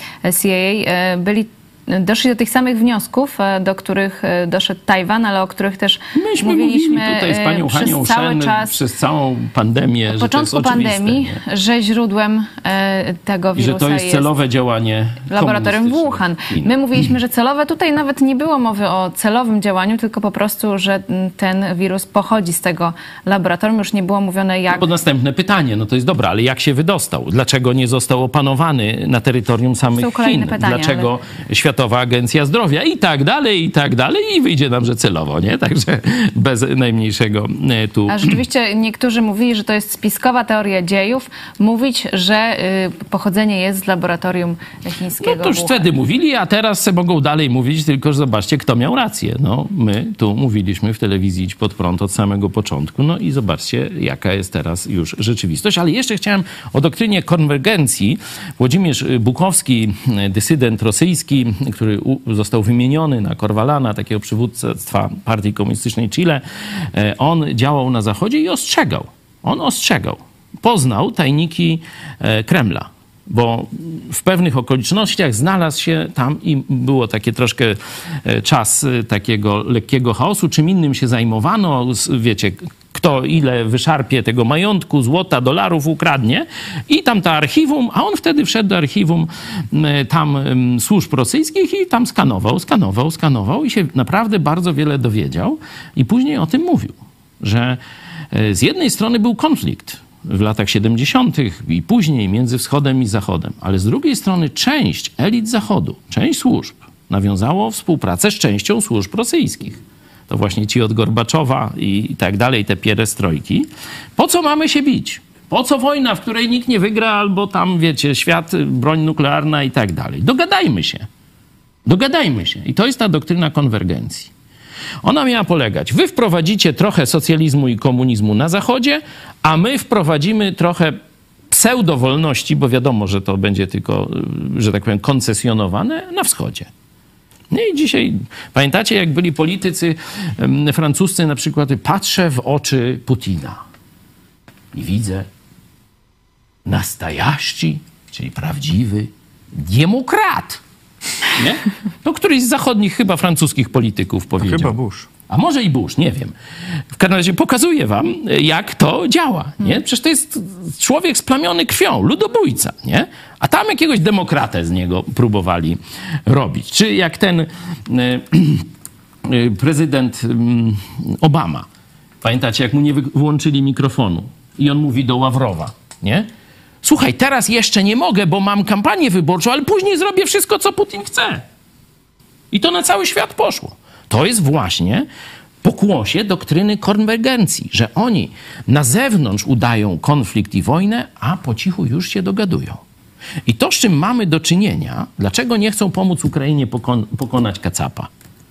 C I A byli doszli do tych samych wniosków, do których doszedł Tajwan, ale o których też Myśmy mówiliśmy mówili tutaj z panią Hanią przez cały Szen, czas, przez całą pandemię, od że początku to jest pandemii, nie? że źródłem tego wirusa że to jest celowe działanie laboratorium w Wuhan. My mówiliśmy, że celowe, tutaj nawet nie było mowy o celowym działaniu, tylko po prostu, że ten wirus pochodzi z tego laboratorium. Już nie było mówione jak... No bo następne pytanie, no to jest dobra, ale jak się wydostał? Dlaczego nie został opanowany na terytorium samych Chin? Pytania, Dlaczego ale... Światowa Agencja Zdrowia? I tak dalej, i tak dalej. I wyjdzie nam, że celowo, nie? Także bez najmniejszego tu... A rzeczywiście niektórzy mówili, że to jest spiskowa teoria dziejów, mówić, że y, pochodzenie jest z laboratorium chińskiego. No to już wtedy mówili, a teraz se mogą dalej mówić, tylko że zobaczcie, kto miał rację. No, my tu mówiliśmy w telewizji Idź Pod Prąd od samego początku, no i zobaczcie, jaka jest teraz już rzeczywistość. Ale jeszcze chciałem o doktrynie konwergencji. Włodzimierz Bukowski, dysydent rosyjski, który u, został wymieniony na Korwalana, takiego przywództwa Partii Komunistycznej Chile, on działał na Zachodzie i ostrzegał. On ostrzegał. Poznał tajniki Kremla. Bo w pewnych okolicznościach znalazł się tam i było takie troszkę czas takiego lekkiego chaosu. Czym innym się zajmowano, wiecie, kto ile wyszarpie tego majątku, złota, dolarów ukradnie i tam to archiwum, a on wtedy wszedł do archiwum tam służb rosyjskich i tam skanował, skanował, skanował i się naprawdę bardzo wiele dowiedział i później o tym mówił, że z jednej strony był konflikt w latach siedemdziesiątych i później między Wschodem i Zachodem. Ale z drugiej strony część elit Zachodu, część służb nawiązało współpracę z częścią służb rosyjskich. To właśnie ci od Gorbaczowa i tak dalej, te pierestrojki. Po co mamy się bić? Po co wojna, w której nikt nie wygra, albo tam, wiecie, świat, broń nuklearna i tak dalej? Dogadajmy się. Dogadajmy się. I to jest ta doktryna konwergencji. Ona miała polegać, wy wprowadzicie trochę socjalizmu i komunizmu na Zachodzie, a my wprowadzimy trochę pseudowolności, bo wiadomo, że to będzie tylko, że tak powiem, koncesjonowane na Wschodzie. No i dzisiaj, pamiętacie, jak byli politycy francuscy na przykład, patrzę w oczy Putina i widzę nastajaści, czyli prawdziwy demokrat. Nie? To któryś z zachodnich, chyba francuskich polityków powiedział. Chyba Bush. A może i Bush, nie wiem. W każdym razie pokazuję wam, jak to działa. Nie? Przecież to jest człowiek splamiony krwią, ludobójca. Nie? A tam jakiegoś demokratę z niego próbowali robić. Czy jak ten... prezydent Obama. Pamiętacie, jak mu nie wyłączyli mikrofonu i on mówi do Ławrowa, nie? Słuchaj, teraz jeszcze nie mogę, bo mam kampanię wyborczą, ale później zrobię wszystko, co Putin chce. I to na cały świat poszło. To jest właśnie pokłosie doktryny konwergencji, że oni na zewnątrz udają konflikt i wojnę, a po cichu już się dogadują. I to, z czym mamy do czynienia, dlaczego nie chcą pomóc Ukrainie pokon- pokonać Kacapa?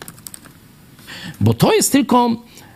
Bo to jest tylko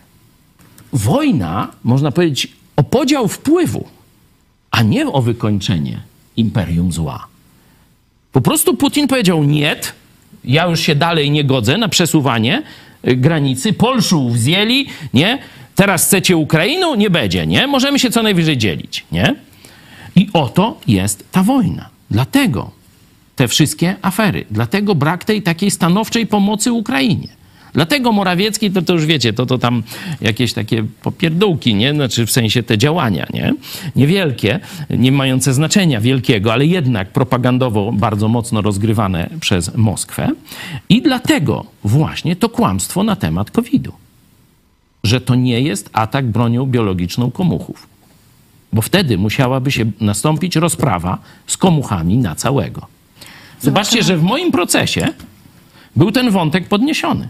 wojna, można powiedzieć, o podział wpływu, a nie o wykończenie imperium zła. Po prostu Putin powiedział nie, ja już się dalej nie godzę na przesuwanie granicy, Polszów wzięli, nie? Teraz chcecie Ukrainę? Nie będzie, nie? Możemy się co najwyżej dzielić, nie? I oto jest ta wojna. Dlatego te wszystkie afery, dlatego brak tej takiej stanowczej pomocy Ukrainie. Dlatego Morawiecki, to, to już wiecie, to, to tam jakieś takie popierdółki, nie? Znaczy w sensie te działania, nie? Niewielkie, nie mające znaczenia wielkiego, ale jednak propagandowo bardzo mocno rozgrywane przez Moskwę. I dlatego właśnie to kłamstwo na temat kowida. Że to nie jest atak bronią biologiczną komuchów. Bo wtedy musiałaby się nastąpić rozprawa z komuchami na całego. Zobaczcie, że w moim procesie był ten wątek podniesiony.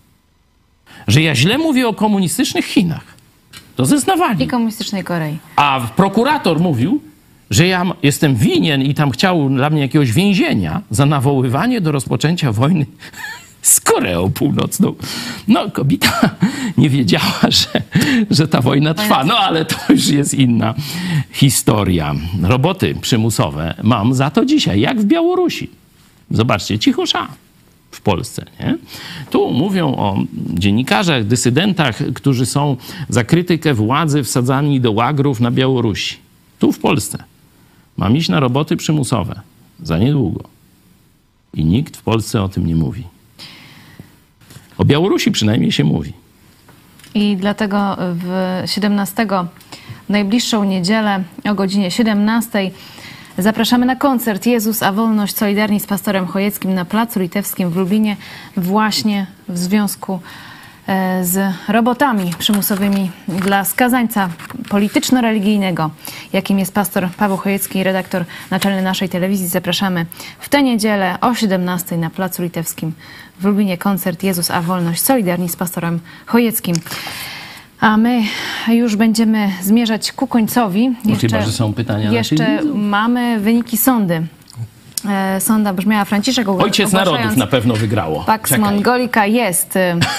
Że ja źle mówię o komunistycznych Chinach. To zeznawali. I komunistycznej Korei. A prokurator mówił, że ja jestem winien i tam chciał dla mnie jakiegoś więzienia za nawoływanie do rozpoczęcia wojny z Koreą Północną. No, kobieta nie wiedziała, że, że ta wojna trwa. No, ale to już jest inna historia. Roboty przymusowe mam za to dzisiaj, jak w Białorusi. Zobaczcie, cichosza w Polsce, nie? Tu mówią o dziennikarzach, dysydentach, którzy są za krytykę władzy wsadzani do łagrów na Białorusi. Tu w Polsce. Mam iść na roboty przymusowe. Za niedługo. I nikt w Polsce o tym nie mówi. O Białorusi przynajmniej się mówi. I dlatego w siedemnastego, w najbliższą niedzielę o godzinie siedemnastej zapraszamy na koncert Jezus a Wolność Solidarni z pastorem Chojeckim na Placu Litewskim w Lublinie właśnie w związku z robotami przymusowymi dla skazańca polityczno-religijnego, jakim jest pastor Paweł Chojecki, redaktor naczelny naszej telewizji. Zapraszamy w tę niedzielę o siedemnastej na Placu Litewskim w Lublinie koncert Jezus a Wolność Solidarni z pastorem Chojeckim. A my już będziemy zmierzać ku końcowi. Jeszcze, chyba, że są pytania. Jeszcze mamy wyniki sądy. E, sonda brzmiała Franciszek Ojciec Narodów na pewno wygrało. Pax Mongolica jest.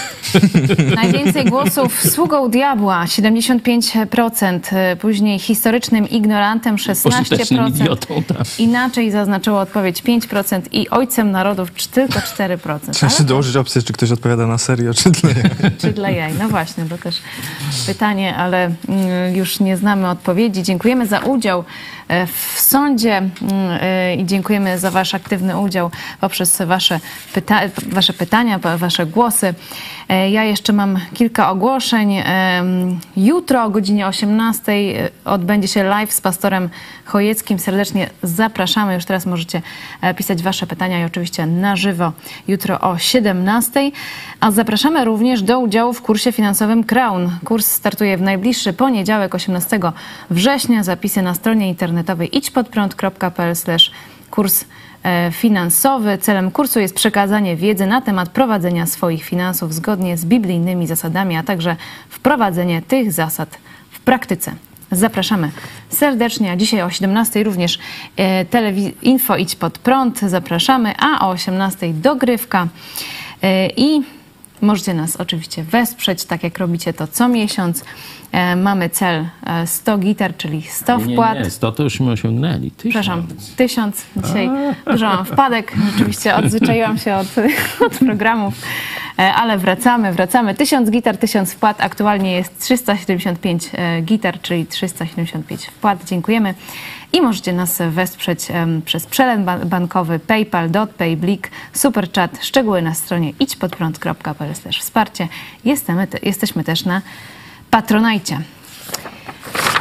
Najwięcej głosów sługą diabła, siedemdziesiąt pięć procent. Później historycznym ignorantem, szesnaście procent. Idiotą, tak. Inaczej zaznaczyło odpowiedź pięć procent i ojcem narodów tylko cztery procent. Trzeba jeszcze dołożyć opcję, czy ktoś odpowiada na serio, czy dla jaj. Czy dla jaj. No właśnie, to też pytanie, ale już nie znamy odpowiedzi. Dziękujemy za udział w sądzie i dziękujemy za wasz aktywny udział poprzez wasze, pyta- wasze pytania, wasze głosy. Ja jeszcze mam kilka ogłoszeń. Jutro o godzinie osiemnastej odbędzie się live z pastorem Chojeckim. Serdecznie zapraszamy. Już teraz możecie pisać wasze pytania i oczywiście na żywo jutro o siedemnastej. A zapraszamy również do udziału w kursie finansowym Crown. Kurs startuje w najbliższy poniedziałek, osiemnastego września. Zapisy na stronie internetowej idźpodprąd kropka p l slash kurs finansowy. Celem kursu jest przekazanie wiedzy na temat prowadzenia swoich finansów zgodnie z biblijnymi zasadami, a także wprowadzenie tych zasad w praktyce. Zapraszamy serdecznie, a dzisiaj o siedemnastej również e, telewiz- Info Idź Pod Prąd. Zapraszamy, a o osiemnastej dogrywka e, i możecie nas oczywiście wesprzeć, tak jak robicie to co miesiąc. E, mamy cel e, sto gitar, czyli sto nie, wpłat. Nie, nie, sto to jużśmy osiągnęli. Tysiąc. Przepraszam, tysiąc. Dzisiaj dużo mam wpadek. Oczywiście odzwyczaiłam się od, od programów, e, ale wracamy, wracamy. Tysiąc gitar, tysiąc wpłat. Aktualnie jest trzysta siedemdziesiąt pięć e, gitar, czyli trzysta siedemdziesiąt pięć wpłat. Dziękujemy. I możecie nas wesprzeć um, przez przelew ba- bankowy PayPal, DotPay, Blik, Superchat. Szczegóły na stronie idźpodprąd kropka p l slash wsparcie. Jesteśmy, te, jesteśmy też na Patronajcie.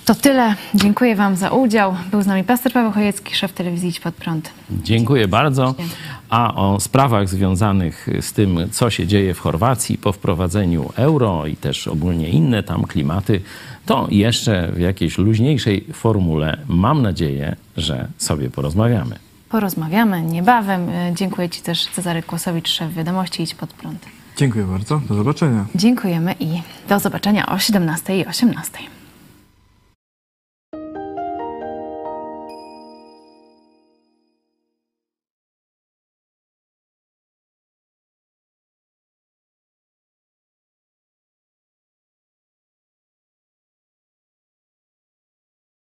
To tyle. Dziękuję Wam za udział. Był z nami pastor Paweł Chojecki, szef telewizji Idź Pod Prąd. Dziękuję bardzo. A o sprawach związanych z tym, co się dzieje w Chorwacji po wprowadzeniu euro i też ogólnie inne tam klimaty, to jeszcze w jakiejś luźniejszej formule, mam nadzieję, że sobie porozmawiamy. Porozmawiamy niebawem. Dziękuję Ci też, Cezary Kłosowicz, szef Wiadomości Idź Pod Prąd. Dziękuję bardzo. Do zobaczenia. Dziękujemy i do zobaczenia o siedemnastej i osiemnastej.